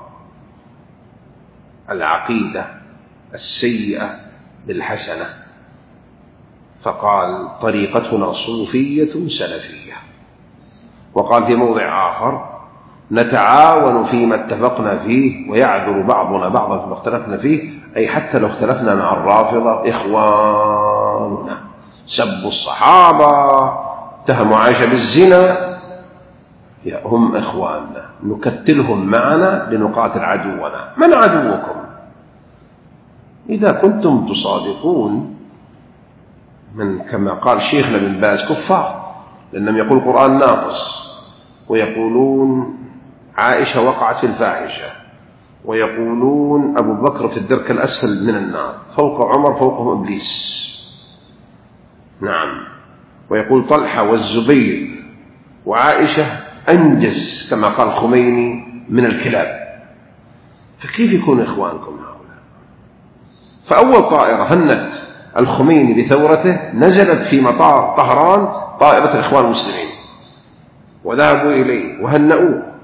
العقيدة السيئة بالحسنة، فقال: طريقتنا صوفية سلفية. وقال في موضع آخر: نتعاون فيما اتفقنا فيه ويعذر بعضنا بعضا فيما اختلفنا فيه، أي حتى لو اختلفنا مع الرافضة إخواننا، سبوا الصحابة، اتهموا عائشة بالزنا، هم إخواننا، نكتلهم معنا لنقاتل عدونا. من عدوكم؟ إذا كنتم تصادقون من كما قال شيخنا بن باز كفار، لأنهم يقول القرآن ناقص، ويقولون عائشة وقعت في الفاحشة، ويقولون أبو بكر في الدرك الأسفل من النار، فوق عمر فوقهم إبليس. نعم. ويقول طلحة والزبير وعائشة أنجز كما قال الخميني من الكلاب. فكيف يكون إخوانكم هؤلاء؟ فأول طائرة هنت الخميني بثورته نزلت في مطار طهران طائرة الإخوان المسلمين، وذهبوا إليه وهنأوه.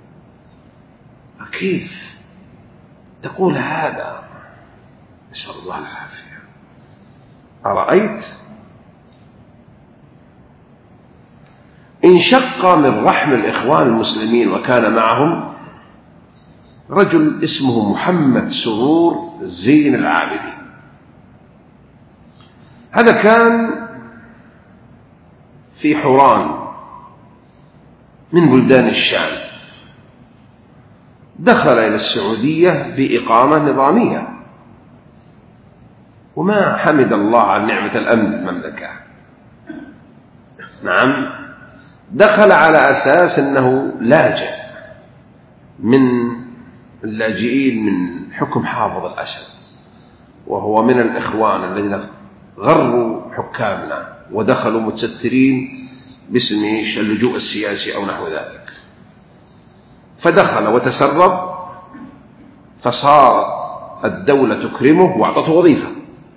كيف تقول هذا؟ نسأل الله العافية. أرأيت انشق من رحم الإخوان المسلمين وكان معهم رجل اسمه محمد سرور زين العابدين. هذا كان في حوران من بلدان الشام، دخل إلى السعودية بإقامة نظامية وما حمد الله عن نعمة الأمن في المملكة. نعم، دخل على أساس أنه لاجئ من اللاجئين من حكم حافظ الأسد، وهو من الإخوان الذين غروا حكامنا ودخلوا متسترين باسم اللجوء السياسي أو نحو ذلك. فدخل وتسرب، فصارت الدولة تكرمه وأعطته وظيفة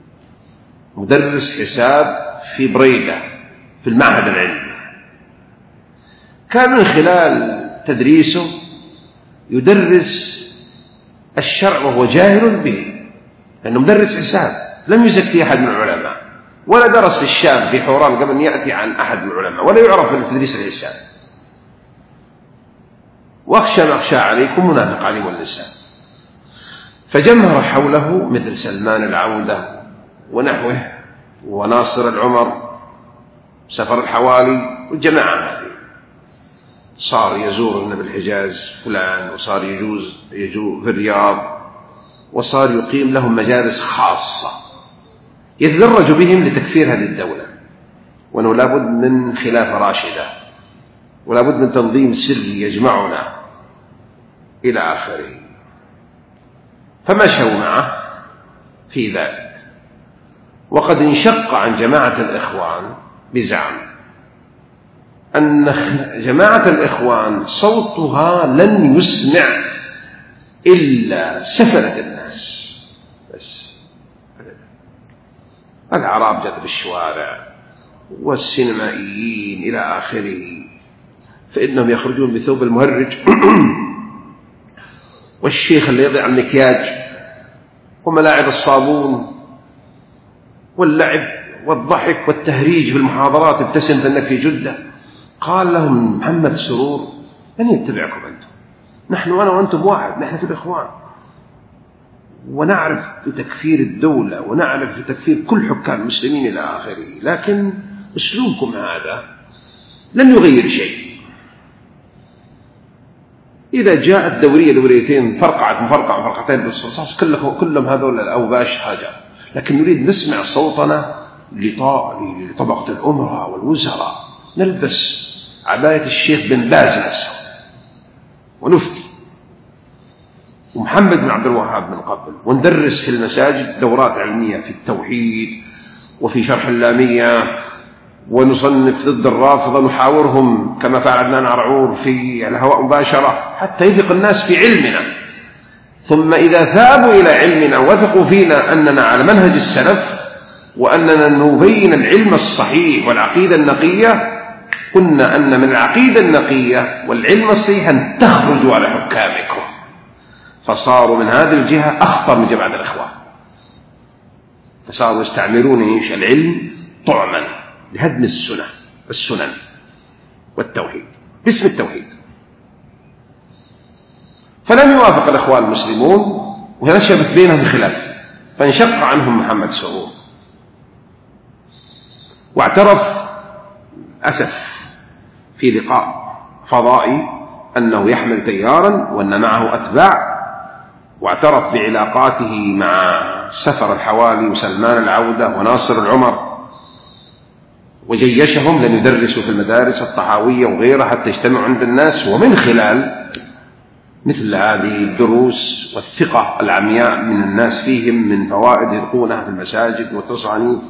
مدرس حساب في بريدة في المعهد العلمي. كان من خلال تدريسه يدرس الشرع وهو جاهل به، لأنه مدرس حساب لم يزكي أحد من العلماء، ولا درس في الشام في حوران قبل أن يأتي عن أحد من العلماء، ولا يعرف في تدريس الحساب. واخشى ما اخشى عليكم منافق عليم اللسان. فجمهر حوله مثل سلمان العودة ونحوه وناصر العمر سفر الحوالي والجماعة هذه. صار يزورنا بالحجاز فلان، وصار يجوز يجوز في الرياض، وصار يقيم لهم مجالس خاصة يتدرج بهم لتكفير هذه الدولة، وأنه لابد من خلافة راشدة ولابد من تنظيم سري يجمعنا إلى آخره. فمشوا معه في ذلك، وقد انشق عن جماعة الإخوان بزعم أن جماعة الإخوان صوتها لن يسمع إلا سفلة الناس بس. الأعراب جذب الشوارع والسينمائيين إلى آخره، فإنهم يخرجون بثوب المهرج والشيخ اللي يضع المكياج وملاعب الصابون واللعب والضحك والتهريج في المحاضرات، ابتسم فإنك في جدة. قال لهم محمد سرور: من يتبعكم أنتم؟ نحن أنا وأنتم واحد، نحن في الإخوان، ونعرف بتكفير الدولة ونعرف بتكفير كل حكام المسلمين إلى آخره، لكن أسلوبكم هذا لن يغير شيء. إذا جاءت دورية دوريتين فرقعت مفرقع مفرقتين بالصصاص كلهم كلهم هذول الأوباش حاجة، لكن نريد نسمع صوتنا لطبقة الأمراء والوزراء، نلبس عباية الشيخ بن باز نفسه ونفتي، ومحمد بن عبد الوهاب من قبل، وندرس في المساجد دورات علمية في التوحيد وفي شرح اللامية، ونصنف ضد الرافضة، نحاورهم كما فعل عدنان عرعور في الهواء مباشرة حتى يثق الناس في علمنا. ثم إذا ثابوا إلى علمنا وثقوا فينا أننا على منهج السلف وأننا نبين العلم الصحيح والعقيدة النقية، قلنا أن من العقيدة النقية والعلم الصحيح أن تخرجوا على حكامكم. فصاروا من هذه الجهة أخطر من جماعة الإخوان، فصاروا يستعملون إيش العلم طعما لهدم السنة السنن والتوحيد باسم التوحيد. فلم يوافق الإخوان المسلمون ونشبت بينهم خلاف، فانشق عنهم محمد سرور، واعترف أسف في لقاء فضائي أنه يحمل تيارا وأن معه أتباع، واعترف بعلاقاته مع سفر الحوالي وسلمان العودة وناصر العمر، وجيشهم لن يدرسوا في المدارس الطحاوية وغيرها حتى يجتمعوا عند الناس، ومن خلال مثل هذه الدروس والثقة العمياء من الناس فيهم من فوائد يلقونها في المساجد والتصانيف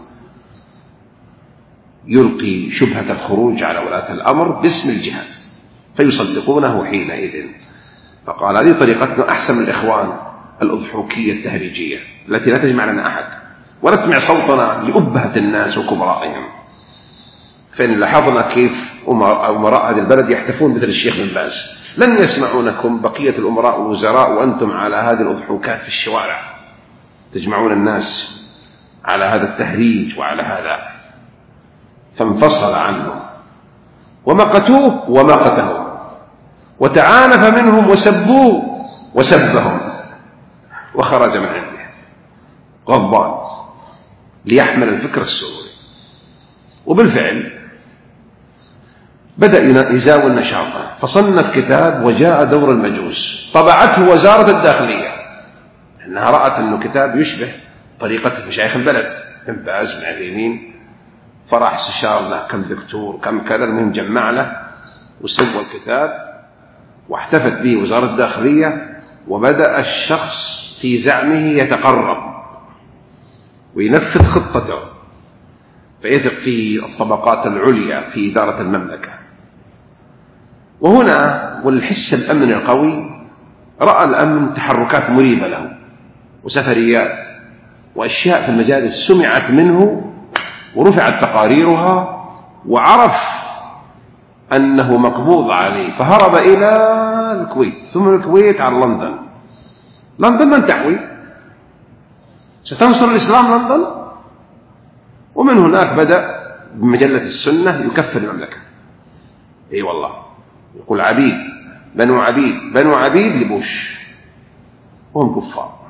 يلقي شبهة الخروج على ولاة الأمر باسم الجهاد فيصدقونه حينئذ. فقال: هذه طريقتنا أحسن من الإخوان الأضحوكية التهريجية التي لا تجمع لنا أحد ولا تسمع صوتنا لأبهة الناس وكبرائهم. فإن لاحظنا كيف أمراء هذه البلد يحتفون مثل الشيخ بن باز، لن يسمعونكم بقية الأمراء والوزراء وأنتم على هذه الأضحوكات في الشوارع تجمعون الناس على هذا التهريج وعلى هذا. فانفصل عنهم ومقتوه ومقتهم وتعانف منهم وسبوه وسبهم وخرج من عنده غضبان ليحمل الفكر السوري. وبالفعل بدأ يزاول نشاطه، فصنف كتاب وجاء دور المجوس، طبعته وزارة الداخلية لأنها رأت أنه كتاب يشبه طريقة مشايخ البلد بن باز بن عثيمين، فراح استشار له كم دكتور كم كذا، المهم جمع له وسوى الكتاب واحتفت به وزارة الداخلية. وبدأ الشخص في زعمه يتقرب وينفذ خطته، فيثق في الطبقات العليا في إدارة المملكة. وهنا والحس الأمن القوي رأى الأمن تحركات مريبة له وسفريات وأشياء في المجالس سمعت منه ورفعت تقاريرها، وعرف أنه مقبوض عليه فهرب إلى الكويت، ثم الكويت على لندن. لندن من تحوي؟ ستنصر الإسلام لندن؟ ومن هناك بدأ بمجلة السنة يكفر المملكة. اي والله، يقول عبيد بنو عبيد بنو عبيد لبوش وهم كفار.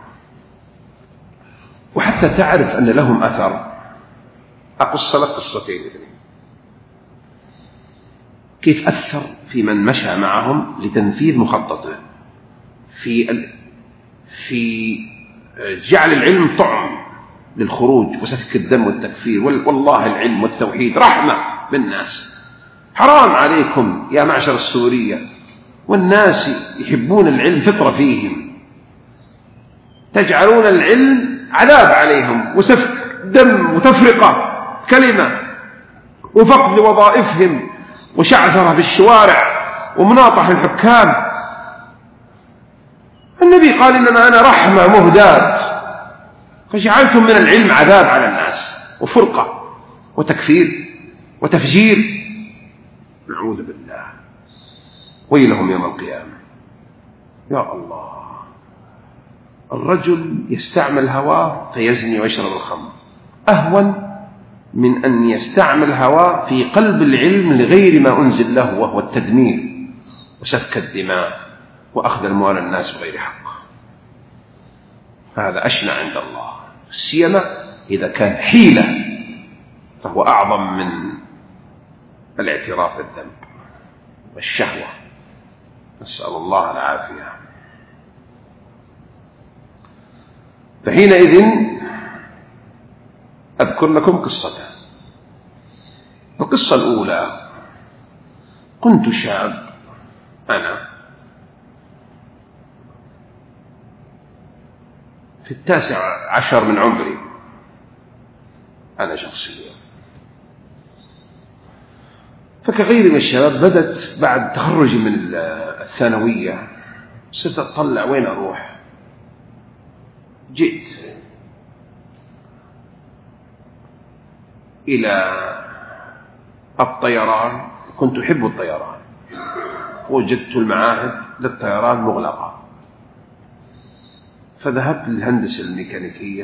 وحتى تعرف أن لهم أثر أقص لك قصتين اثنين كيف أثر في من مشى معهم لتنفيذ مخططه في ال... في جعل العلم طعم للخروج وسفك الدم والتكفير. والله العلم والتوحيد رحمة بالناس، حرام عليكم يا معشر السورية، والناس يحبون العلم فطرة فيهم، تجعلون العلم عذاب عليهم وسفك دم وتفرقة كلمة وفقد وظائفهم وشعثرة في الشوارع ومناطح الحكام. النبي قال إنما أنا رحمة مهداة، فجعلتم من العلم عذاب على الناس وفرقة وتكفير وتفجير، نعوذ بالله، ويلهم يوم القيامة. يا الله، الرجل يستعمل هواه فيزني ويشرب الخمر أهون من أن يستعمل هواه في قلب العلم لغير ما أنزل له، وهو التدمير وسفك الدماء وأخذ أموال الناس بغير حق. هذا أشنع عند الله، سيما إذا كان حيلة فهو أعظم من الاعتراف بالذنب والشهوة، نسأل الله العافية. فحينئذ أذكر لكم قصة. القصة الأولى: كنت شاب أنا في التاسع عشر من عمري، أنا شخصيا، فكغير من الشباب بدت بعد تخرجي من الثانوية صرت أطلع وين أروح. جئت إلى الطيران، كنت أحب الطيران، وجدت المعاهد للطيران مغلقة، فذهبت للهندسة الميكانيكية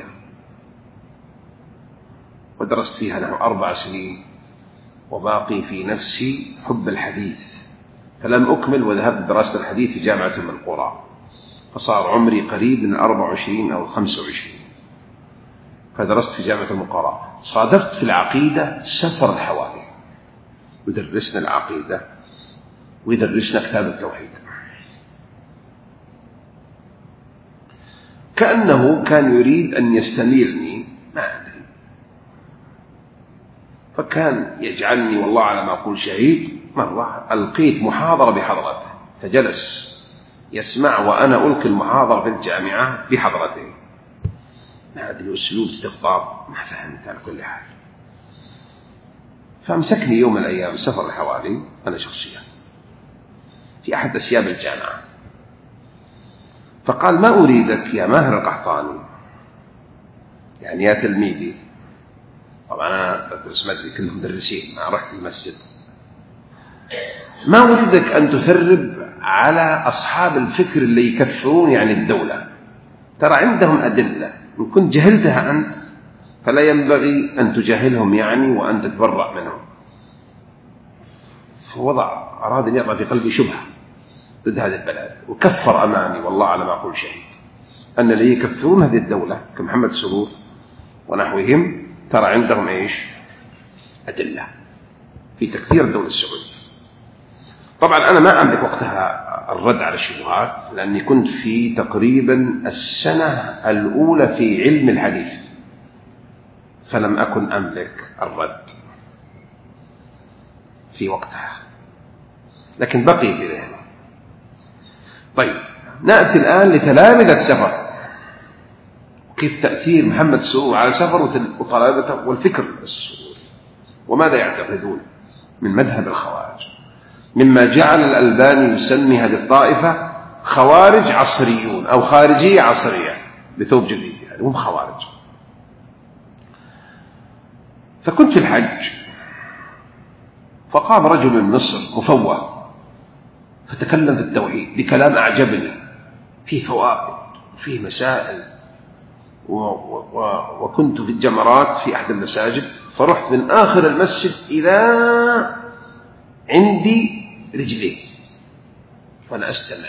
ودرست فيها نحو أربع سنين، وباقي في نفسي حب الحديث، فلم أكمل وذهبت دراسة الحديث في جامعة من القرى، فصار عمري قريب من أربع وعشرين أو خمسة وعشرين، فدرست في جامعة القرى. صادفت في العقيدة سفر الحوالي، يدرسنا العقيدة ويدرسنا كتاب التوحيد، كأنه كان يريد أن يستميرني، ما أدري، فكان يجعلني والله على ما أقول شهيد. مرة ألقيت محاضرة بحضرته فجلس يسمع وأنا ألقي المحاضرة في الجامعة بحضرته. ما أدري أسلوب استقطاب ما فهمت على كل حال. فأمسكني يوم من الأيام سفر الحوالي أنا شخصيا في أحد أسياب الجامعة، فقال: ما أريدك يا ماهر القحطاني، يعني يا تلميذي. طبعا أنا بدرس مدري كلهم مدرسين، ما رحت المسجد، ما أريدك أن تثرب على أصحاب الفكر اللي يكفرون يعني الدولة، ترى عندهم أدلة، إن كنت جهلتها أنت فلا ينبغي أن تجاهلهم يعني وأن تتبرأ منهم. فوضع أراد أن يضع في قلبي شبهة ضد هذه البلد، وكفر أمامي والله على ما أقول شهيد أن اللي يكفرون هذه الدولة كمحمد سرور ونحوهم ترى عندهم إيش؟ أدلة في تكفير الدولة السعودية. طبعا أنا ما أملك وقتها الرد على الشبهات، لأني كنت في تقريبا السنة الأولى في علم الحديث، فلم أكن أملك الرد في وقتها، لكن بقي في ذهني. طيب نأتي الآن لتلامذة سفر، كيف تأثير محمد سرور على سفر وطلابته والفكر السوري، وماذا يعتقدون من مذهب الخوارج، مما جعل الألباني يسمي هذه الطائفة خوارج عصريون أو خارجية عصرية بثوب جديد، يعني هم خوارج. فكنت في الحج، فقام رجل من مصر مفوه فتكلم في التوحيد بكلام أعجبني، فيه فوائد وفيه مسائل، و و و وكنت في الجمرات في أحد المساجد، فرحت من آخر المسجد إلى عندي رجليه وأنا أستمع،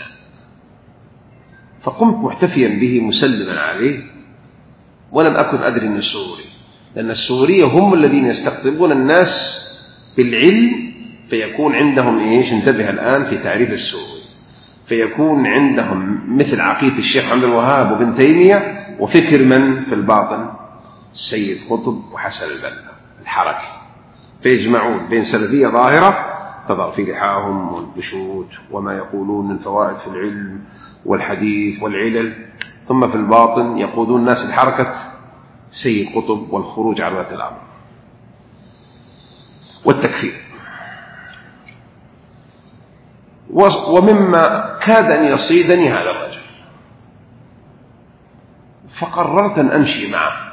فقمت محتفيا به مسلما عليه، ولم أكن أدري أنه سوري، لأن السورية هم الذين يستقطبون الناس بالعلم، فيكون عندهم إيش؟ انتبه الآن في تعريف السوري، فيكون عندهم مثل عقيدة الشيخ عبد الوهاب وابن تيمية، وفكر من في الباطن؟ السيد قطب وحسن البنا الحركي، فيجمعون بين سلفية ظاهرة تظهر في لحاهم والبشوت وما يقولون من فوائد في العلم والحديث والعلل، ثم في الباطن يقودون الناس الحركة سيد قطب والخروج عن ولاة الأمر والتكفير. ومما كاد أن يصيدني هذا الرجل، فقررت أن أمشي معه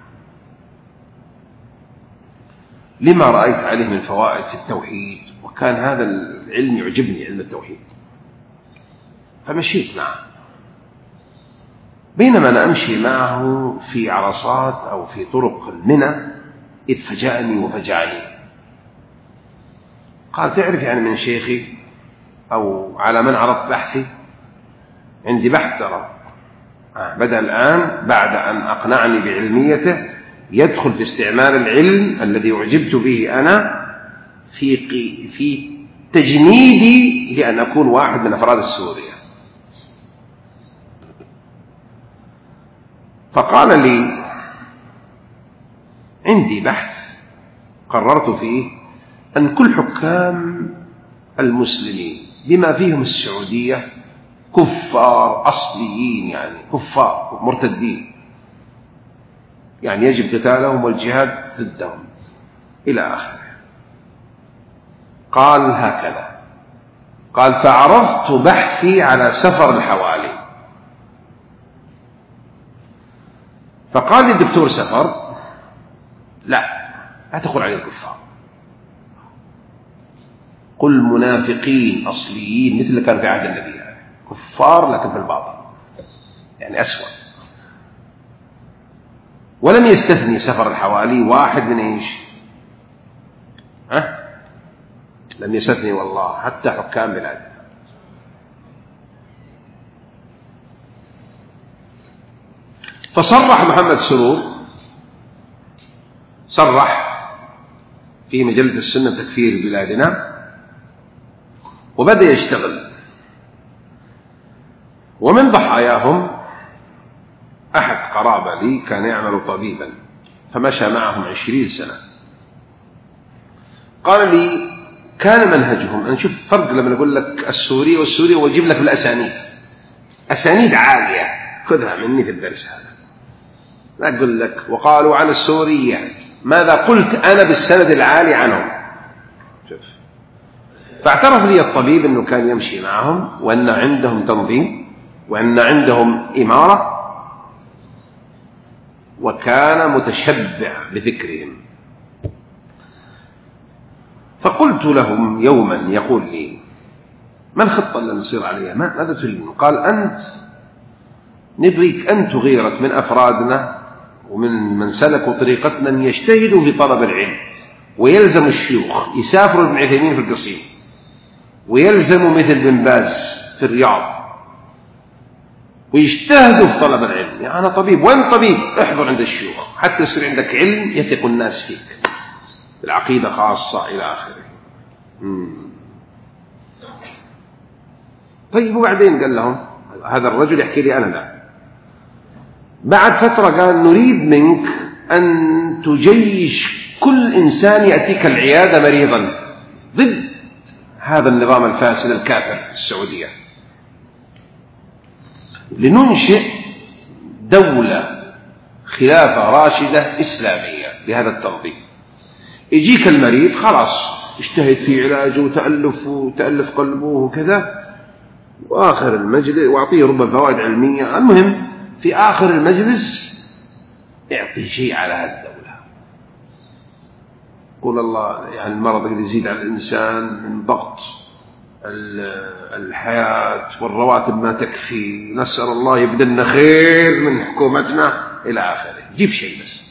لما رأيت عليه من فوائد في التوحيد، وكان هذا العلم يعجبني، علم التوحيد، فمشيت معه. بينما أنا أمشي معه في عرصات أو في طرق المنى، إذ فجأني وفجعني، قال: تعرف يعني من شيخي أو على من عرضت بحثي؟ عندي بحث ترى، آه بدأ الآن بعد أن أقنعني بعلميته يدخل في استعمال العلم الذي أعجبت به أنا في في تجنيدي لأن أكون واحد من أفراد السورية. فقال لي: عندي بحث قررت فيه أن كل حكام المسلمين بما فيهم السعودية كفار أصليين، يعني كفار مرتدين، يعني يجب قتالهم والجهاد ضدهم إلى آخره. قال هكذا، قال: فعرضت بحثي على سفر الحوالي، فقال لي الدكتور سفر: لا لا تقول عليه الكفار، قل منافقين أصليين مثل اللي كان في عهد النبي، كفار لكن في الباطن، يعني أسوأ. ولم يستثني سفر الحوالي واحد من إيش؟ ها؟ لم يستثني والله حتى حكام بلاد. فصرح محمد سرور، صرح في مجلة السنة تكفير بلادنا، وبدأ يشتغل. ومن ضحاياهم أحد قرابة لي كان يعمل طبيبا، فمشى معهم عشرين سنة. قال لي: كان منهجهم، أنا شوف فرق لما نقول لك السوري والسوري وأجيب لك بالأسانيد، أسانيد عالية، خذها مني في الدرس هذا، لا أقول لك وقالوا عن السورية، ماذا قلت أنا بالسند العالي عنهم. شوف، فاعترف لي الطبيب أنه كان يمشي معهم، وأن عندهم تنظيم، وأن عندهم إمارة، وكان متشبع بذكرهم. فقلت لهم يوما يقول لي: ما الخطة اللي نصير عليها؟ ماذا تريدون؟ قال: أنت نبغيك أن تغيرك من أفرادنا ومن من سلكوا طريقتنا أن يجتهدوا في طلب العلم، ويلزم الشيوخ يسافروا ابن عثيمين في القصيم، ويلزموا مثل بن باز في الرياض، ويجتهدوا في طلب العلم. يعني أنا طبيب، وين طبيب؟ احضر عند الشيوخ حتى يصير عندك علم يثق الناس فيك، العقيدة خاصة إلى آخره. طيب وبعدين قال لهم هذا الرجل يحكي لي أنا لا، بعد فترة قال: نريد منك أن تجيش كل إنسان يأتيك العيادة مريضا، ضد هذا النظام الفاسد الكافر في السعودية، لننشئ دولة خلافة راشدة إسلامية بهذا التنظيم. يجيك المريض خلاص اجتهد في علاجه وتألف وتألف قلبه وكذا، وآخر المجلس وأعطيه ربما فوائد علمية، المهم في آخر المجلس يعطي شيء على هذه الدولة. قول الله يعني المرض قد يزيد على الإنسان من ضغط الحياة والرواتب ما تكفي، نسأل الله يبدلنا خير من حكومتنا إلى آخره. جيب شيء بس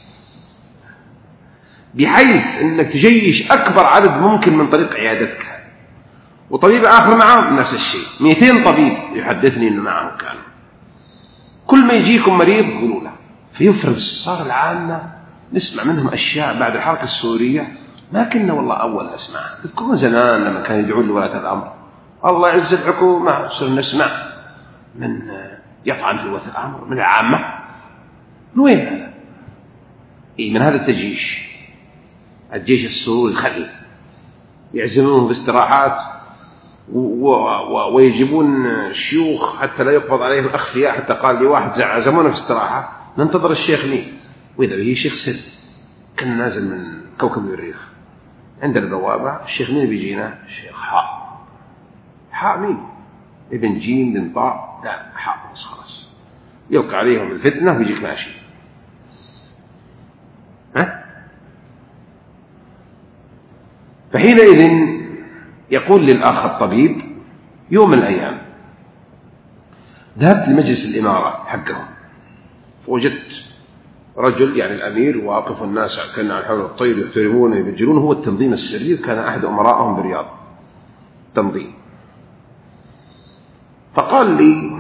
بحيث أنك تجيش أكبر عدد ممكن من طريق عيادتك. وطبيب آخر معه نفس الشيء، مئتين طبيب يحدثني أنه معه كان، كل ما يجيكم مريض قولوا له. فيفرز صار العامة نسمع منهم أشياء بعد الحركة السورية ما كنا والله أول نسمعها. تذكرون زمان لما كانوا يدعون لولاة الأمر الله يعز الحكومة، صرنا نسمع من يطعن في ولاة الأمر من العامة. من وين هذا؟ إيه من هذا التجيش، الجيش السوري الخفي، يعزمونهم باستراحات ويجيبون شيوخ حتى لا يقبض عليهم أخفياء. حتى قال لي واحد عزمونا في استراحة ننتظر الشيخ مين، وإذا به شيخ سر كان نازل من كوكب المريخ عندنا البوابة. الشيخ مين بيجينا؟ الشيخ حاء. حاء مين؟ ابن جيم بن طاء؟ لا حاء بس خلاص. يلقى عليهم الفتنة ويجيك ماشي. ها؟ فحينئذ يقول للآخر الطبيب يوم من الأيام ذهبت لمجلس الإمارة حقهم، فوجدت رجل يعني الأمير واقف، الناس كان على حول الطير يحترمونه يبجلونه، هو التنظيم السري، كان أحد أمرائهم بالرياض تنظيم. فقال لي: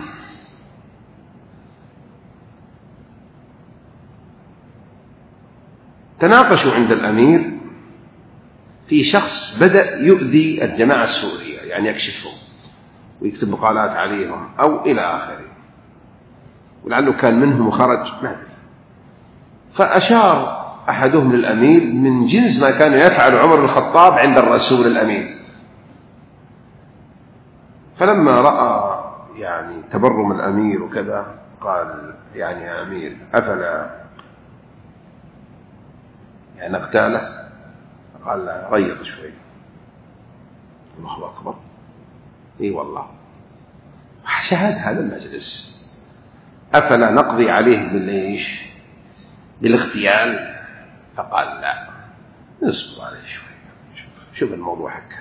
تناقشوا عند الأمير في شخص بدأ يؤذي الجماعة السورية، يعني يكشفهم ويكتب مقالات عليهم أو إلى آخره، ولعله كان منهم وخرج ما أدري. فأشار أحدهم للأمير من جنس ما كان يفعل عمر بن الخطاب عند الرسول الأمين. فلما رأى يعني تبرم الأمير وكذا قال: يعني يا أمير أفلا يعني نقتاله؟ قال: لا غير شوي. الله أكبر. إي والله شهد هذا المجلس. أفلا نقضي عليه بالليش بالاغتيال؟ فقال: لا نصبر عليه شوي. شوف, شوف الموضوع حكا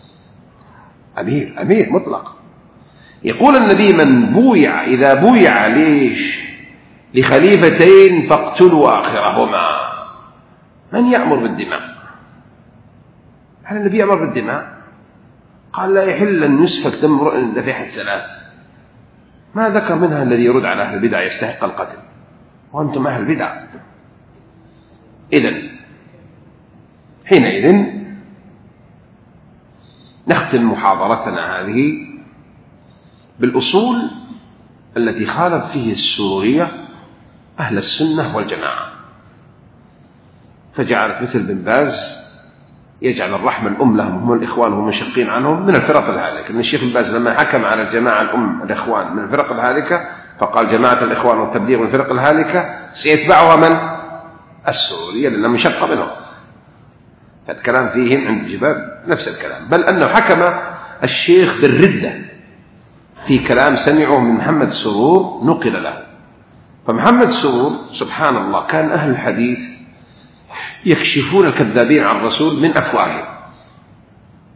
أمير أمير مطلق. يقول النبي: من بويع إذا بويع ليش لخليفتين فاقتلوا آخرهما. من يأمر بالدماء؟ هل النبي يأمر بالدماء؟ قال: لا يحل أن يسفك دم امرئ إلا في أحد ثلاث. ما ذكر منها الذي يرد على أهل البدع يستحق القتل، وأنتم أهل البدع. إذن حينئذ نختم محاضرتنا هذه بالأصول التي خالف فيه السورية أهل السنة والجماعة، فجعلت مثل بن باز يجعل الرحمة الأم لهم هم الإخوان وهم منشقين عنهم من الفرق الهالكة. من الشيخ بن باز لما حكم على الجماعة الأم الإخوان من الفرق الهالكة فقال: جماعة الإخوان والتبليغ من الفرق الهالكة سيتبعها من؟ السورية، لأنها منشقة منهم. فالكلام فيهم عند الجباب نفس الكلام، بل أنه حكم الشيخ بالردة في كلام سمعه من محمد السرور نقل له. فمحمد السرور سبحان الله كان أهل الحديث يكشفون الكذابين عن الرسول من أفواههم،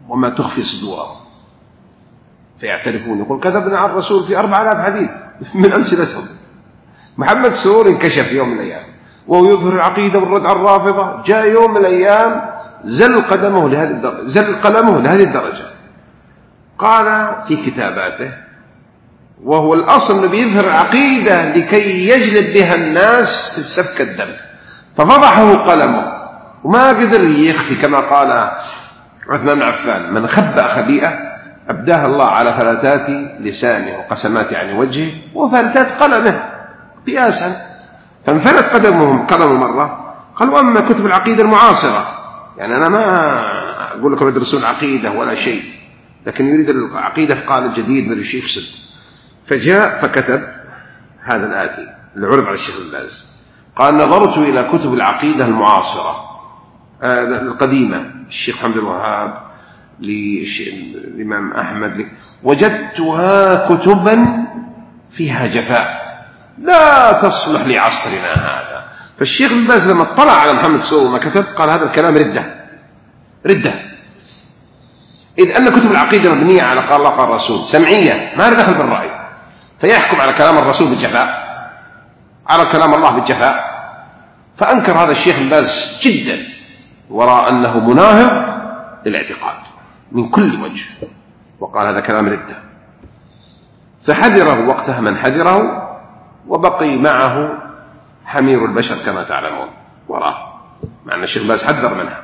وما تخفي صدورهم، فيعترفون يقول كذبنا عن الرسول في أربع آلاف حديث من أمثلتهم. محمد سرور انكشف يوم من الأيام وهو يظهر العقيدة والرد على الرافضة، جاء يوم من الأيام زل قدمه لهذه الدرجة، زل قلمه لهذه الدرجة. قال في كتاباته، وهو الأصل أنه بيظهر العقيدة لكي يجلب بها الناس في السفك الدم، ففضحه قلمه وما قدر يخفي، كما قال عثمان بن عفان: من خبأ خبيئة أبداها الله على فلتات لسانه وقسمات عن وجهه وفلتات قلمه قياسا. فانفلت قدمهم قلمه مرة. قالوا أما كتب العقيدة المعاصرة، يعني أنا ما أقول لكم يدرسون عقيدة ولا شيء، لكن يريد العقيدة في قالب جديد من الشيخ سد. فجاء فكتب هذا الآتي اللي عرض على الشيخ بن باز. قال: نظرت إلى كتب العقيدة المعاصرة القديمة، الشيخ محمد الوهاب، للإمام أحمد، وجدتها كتبا فيها جفاء لا تصلح لعصرنا هذا. فالشيخ بن باز لما اطلع على محمد سرور ما كتب قال: هذا الكلام ردة ردة، إذ أن كتب العقيدة مبنية على قال الله قال الرسول، سمعية ما له دخل بالرأي، فيحكم على كلام الرسول بالجفاء، على كلام الله بالجفاء. فأنكر هذا الشيخ بن باز جدا، وراء أنه مناهض للاعتقاد من كل وجه، وقال هذا كلام ردة. فحذره وقتها من حذره، وبقي معه حمير البشر كما تعلمون وراه، مع أن الشيخ باز حذر منها،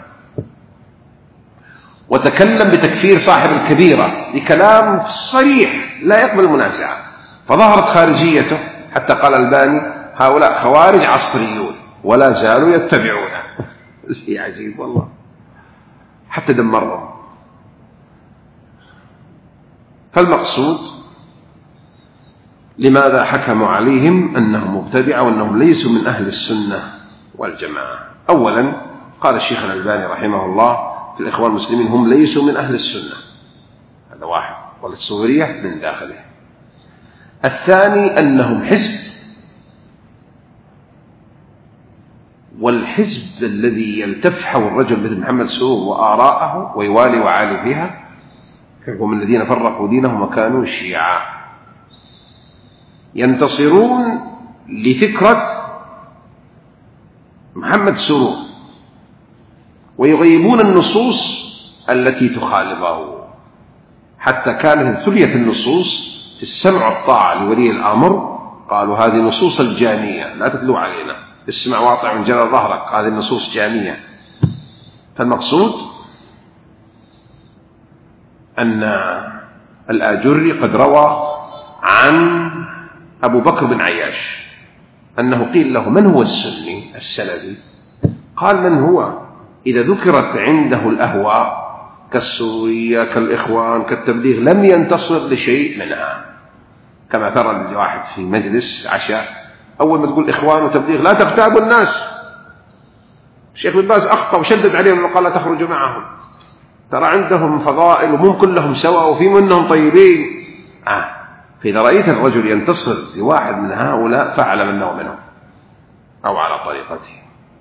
وتكلم بتكفير صاحب الكبيرة بكلام صريح لا يقبل المنازعة. فظهرت خارجيته، حتى قال الباني: هؤلاء خوارج عصريون ولا زالوا يتبعونه. شيء عجيب والله، حتى دمرهم. فالمقصود لماذا حكموا عليهم أنهم مبتدعة وأنهم ليسوا من أهل السنة والجماعة؟ أولا قال الشيخ الألباني رحمه الله في الإخوان المسلمين: هم ليسوا من أهل السنة، هذا واحد، والصورية من داخله. الثاني أنهم حزب، والحزب الذي يلتف حول الرجل مثل محمد سرور وآراءه ويوالي وعالي فيها هم الذين فرقوا دينهم وكانوا شيعا، ينتصرون لفكرة محمد سرور ويغيبون النصوص التي تخالفه، حتى كانت ثلية النصوص في السمع والطاعة لولي الأمر. قالوا هذه نصوص الجانية لا تتلو علينا، اسمع واطع من جرى ظهرك، هذه النصوص جانية. فالمقصود أن الآجري قد روى عن أبو بكر بن عياش أنه قيل له: من هو السني السلفي؟ قال: من هو إذا ذكرت عنده الأهواء كالسورية كالإخوان كالتبليغ لم ينتصر لشيء منها. كما ترى الواحد في مجلس عشاء أول ما تقول إخوان وتبليغ لا تغتابوا الناس، الشيخ بن باز أخطأ وشدد عليهم وقال لا تخرجوا معهم، ترى عندهم فضائل ومم كلهم سواء وفي منهم طيبين. آه. فإذا رأيت الرجل ينتصر لواحد من هؤلاء فاعلم أنه منهم أو على طريقته.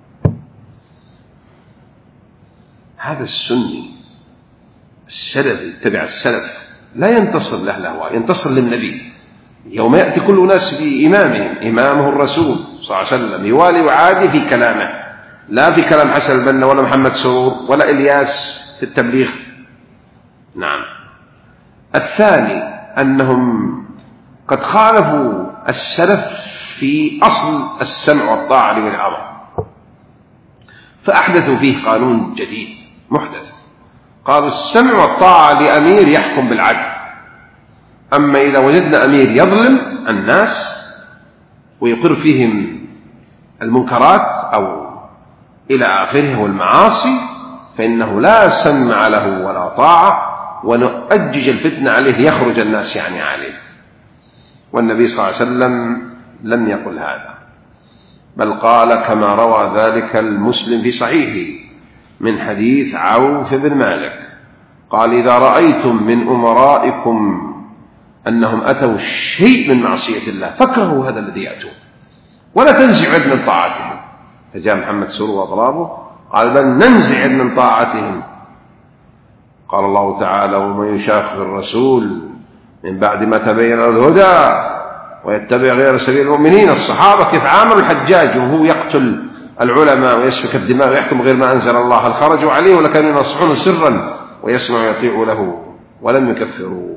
هذا السني السلفي يتبع السلف لا ينتصر له الأهواء، ينتصر للنبي. يوم يأتي كل ناس بإمامهم، إمامه الرسول صلى الله عليه وسلم، يوالي وعادي في كلامه، لا في كلام حسن البنا ولا محمد سرور ولا إلياس في التبليغ. نعم. الثاني أنهم قد خالفوا السلف في أصل السمع والطاعة لولي الأمر، فأحدثوا فيه قانون جديد محدث. قالوا السمع والطاعة لأمير يحكم بالعدل، أما إذا وجدنا أمير يظلم الناس ويقر فيهم المنكرات أو إلى آخره والمعاصي فإنه لا سمع له ولا طاعة، ونؤجج الفتنة عليه يخرج الناس يعني عليه. والنبي صلى الله عليه وسلم لم يقل هذا، بل قال كما روى ذلك المسلم في صحيحه من حديث عوف بن مالك قال: إذا رأيتم من أمرائكم أنهم أتوا شيء من معصية الله فاكرهوا هذا الذي يأتون ولا تنزعوا من طاعتهم. فجاء محمد سرور وأضرابه قال: بل ننزع من طاعتهم. قال الله تعالى: ومن يشاقق الرسول من بعد ما تبين له الهدى ويتبع غير سبيل المؤمنين. الصحابة كيف عاملوا الحجاج وهو يقتل العلماء ويسفك الدماء ويحكم غير ما أنزل الله؟ هل خرجوا عليه ولا كانوا ينصحونه سرا ويسمع ويطيع له ولم يكفروا؟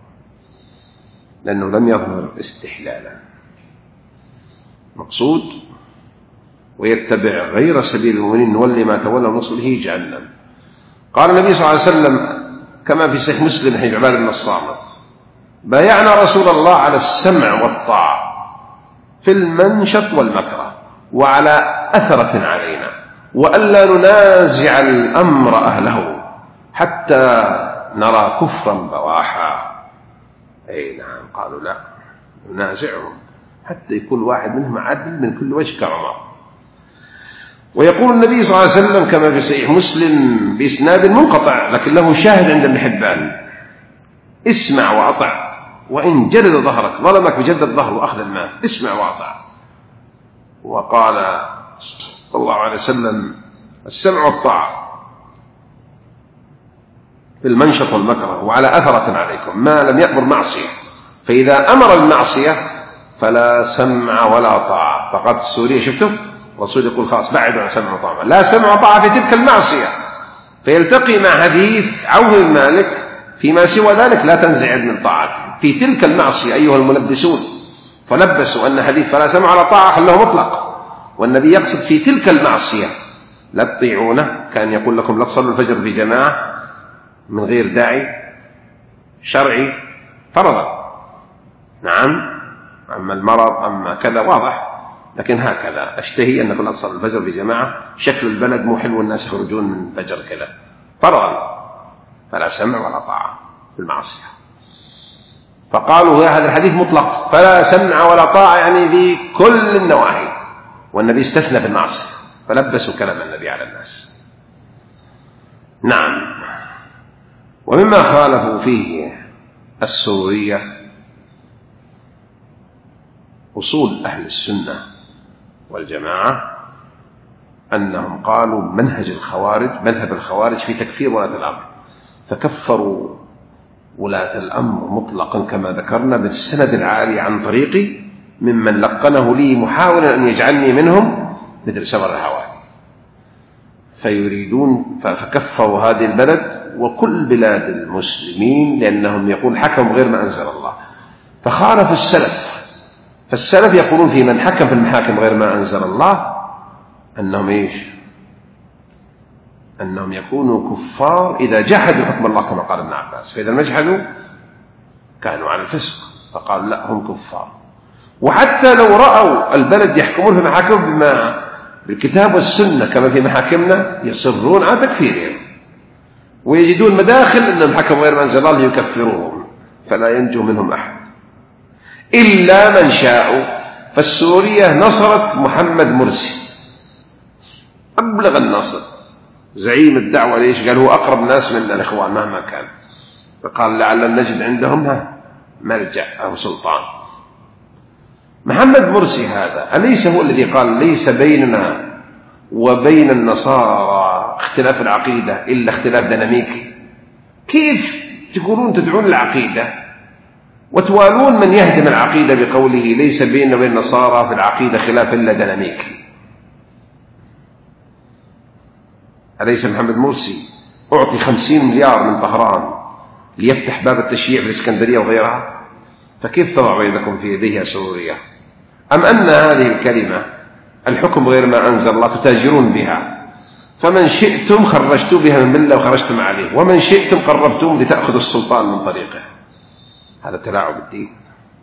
لأنه لم يظهر استحلالا. مقصود: ويتبع غير سبيل المؤمنين نولي ما تولى ونصله جهنم. قال النبي صلى الله عليه وسلم كما في صحيح مسلم حديث عبادة بن الصامت: بايعنا رسول الله على السمع والطاعة في المنشط والمكره وعلى أثرة علينا وألا ننازع الأمر أهله حتى نرى كفرا بواحا. أي نعم، قالوا لا ننازعهم حتى يكون واحد منهم عدل من كل وجه كعمر. ويقول النبي صلى الله عليه وسلم كما في صحيح مسلم بإسناد منقطع لكن له شاهد عند ابن حبان: اسمع وأطع وإن جلد ظهرك، ظلمك بجلد الظهر وأخذ المال، اسمع وأطع. وقال صلى الله عليه وسلم: السمع والطاعة في المنشط والمكره وعلى أثرة عليكم ما لم يأمر معصية، فإذا أمر بالمعصية فلا سمع ولا طاعة. فقد السورية شفتوا الرسول يقول: خلاص بعدوا عن سمع وطاعة، لا سمع وطاعة في تلك المعصية. فيلتقي مع حديث عوف بن مالك: فيما سوى ذلك لا تنزع من طاعته. في تلك المعصية أيها الملبسون، فلبسوا أن حديث فلا سمع ولا طاعة خلوه مطلق، والنبي يقصد في تلك المعصية لا تطيعونه. كان يقول لكم: لا تصلوا الفجر في جماعة من غير داعي شرعي فرضا، نعم، أما المرض أما كذا واضح، لكن هكذا أشتهي أنكم لا تصلوا الفجر في جماعة، شكل البلد مو حلو والناس يخرجون من الفجر كذا فرضا، فلا سمع ولا طاعة في المعصية. فقالوا هذا الحديث مطلق، فلا سمع ولا طاعة يعني في كل النواحي، والنبي استثنى في المعصية، فلبسوا كلام النبي على الناس. نعم. ومما خالفوا فيه السورية أصول أهل السنة والجماعة أنهم قالوا منهج الخوارج مذهب الخوارج في تكفير ولاة الأمر، فكفروا ولاة الأمر مطلقا كما ذكرنا بالسند العالي عن طريقي ممن لقنه لي محاولا أن يجعلني منهم مثل سمر الهواري، فيريدون فكفروا هذه البلد وكل بلاد المسلمين لأنهم يقول حكم غير ما أنزل الله، فخالف السلف. فالسلف يقولون في من حكم في المحاكم غير ما أنزل الله أنهم إيش؟ أنهم يكونوا كفار إذا جحدوا حكم الله كما قال ابن عباس، فإذا ما جحدوا كانوا على الفسق، فقالوا لا هم كفار. وحتى لو رأوا البلد يحكمون في محاكم بما بالكتاب والسنة كما في محاكمنا يصرون على تكفيرهم ويجدون مداخل أنهم حكموا غير ما أنزل الله يكفروهم، فلا ينجو منهم أحد إلا من شاءوا. فالسورية نصرت محمد مرسي أبلغ النصر، زعيم الدعوة. ليش؟ قال هو أقرب ناس من الإخوان مهما كان، فقال لعل نجد عندهم ملجأ أو سلطان. محمد مرسي هذا أليس هو الذي قال ليس بيننا وبين النصارى اختلاف العقيدة إلا اختلاف ديناميكي؟ كيف تقولون تدعون العقيدة وتوالون من يهدم العقيدة بقوله ليس بيننا وبين النصارى في العقيدة خلاف إلا ديناميكي؟ أليس محمد مرسي أعطي خمسين مليار من طهران ليفتح باب التشييع في الإسكندرية وغيرها؟ فكيف تضع بينكم في يديها سوريا؟ أم أن هذه الكلمة الحكم غير ما أنزل الله تتاجرون بها، فمن شئتم خرجتوا بها من ملة وخرجتم عليه، ومن شئتم قربتم لتأخذوا السلطان من طريقه؟ هذا تلاعب الدين.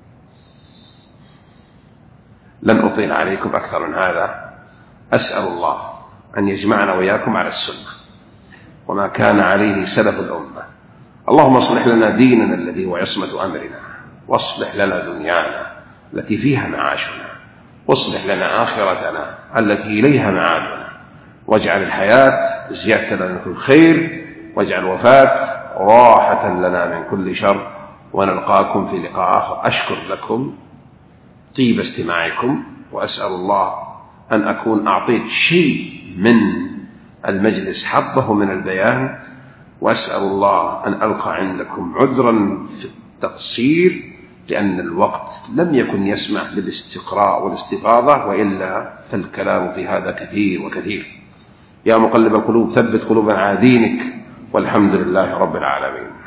لن أطيل عليكم أكثر من هذا، أسأل الله أن يجمعنا وإياكم على السنة وما كان عليه سلف الأمة. اللهم اصلح لنا ديننا الذي هو عصمة أمرنا، واصلح لنا دنيانا التي فيها معاشنا، واصلح لنا آخرتنا التي إليها معادنا، واجعل الحياة زيادة لنا من كل خير، واجعل الوفاة راحة لنا من كل شر، ونلقاكم في لقاء آخر. أشكر لكم طيب استماعكم، وأسأل الله أن أكون أعطيت شيء من المجلس حظه من البيان، وأسأل الله أن ألقى عندكم عذرا في التقصير، لأن الوقت لم يكن يسمح بالاستقراء والاستفاضة، وإلا فالكلام في هذا كثير وكثير. يا مقلب القلوب ثبت قلوبنا على دينك، والحمد لله رب العالمين.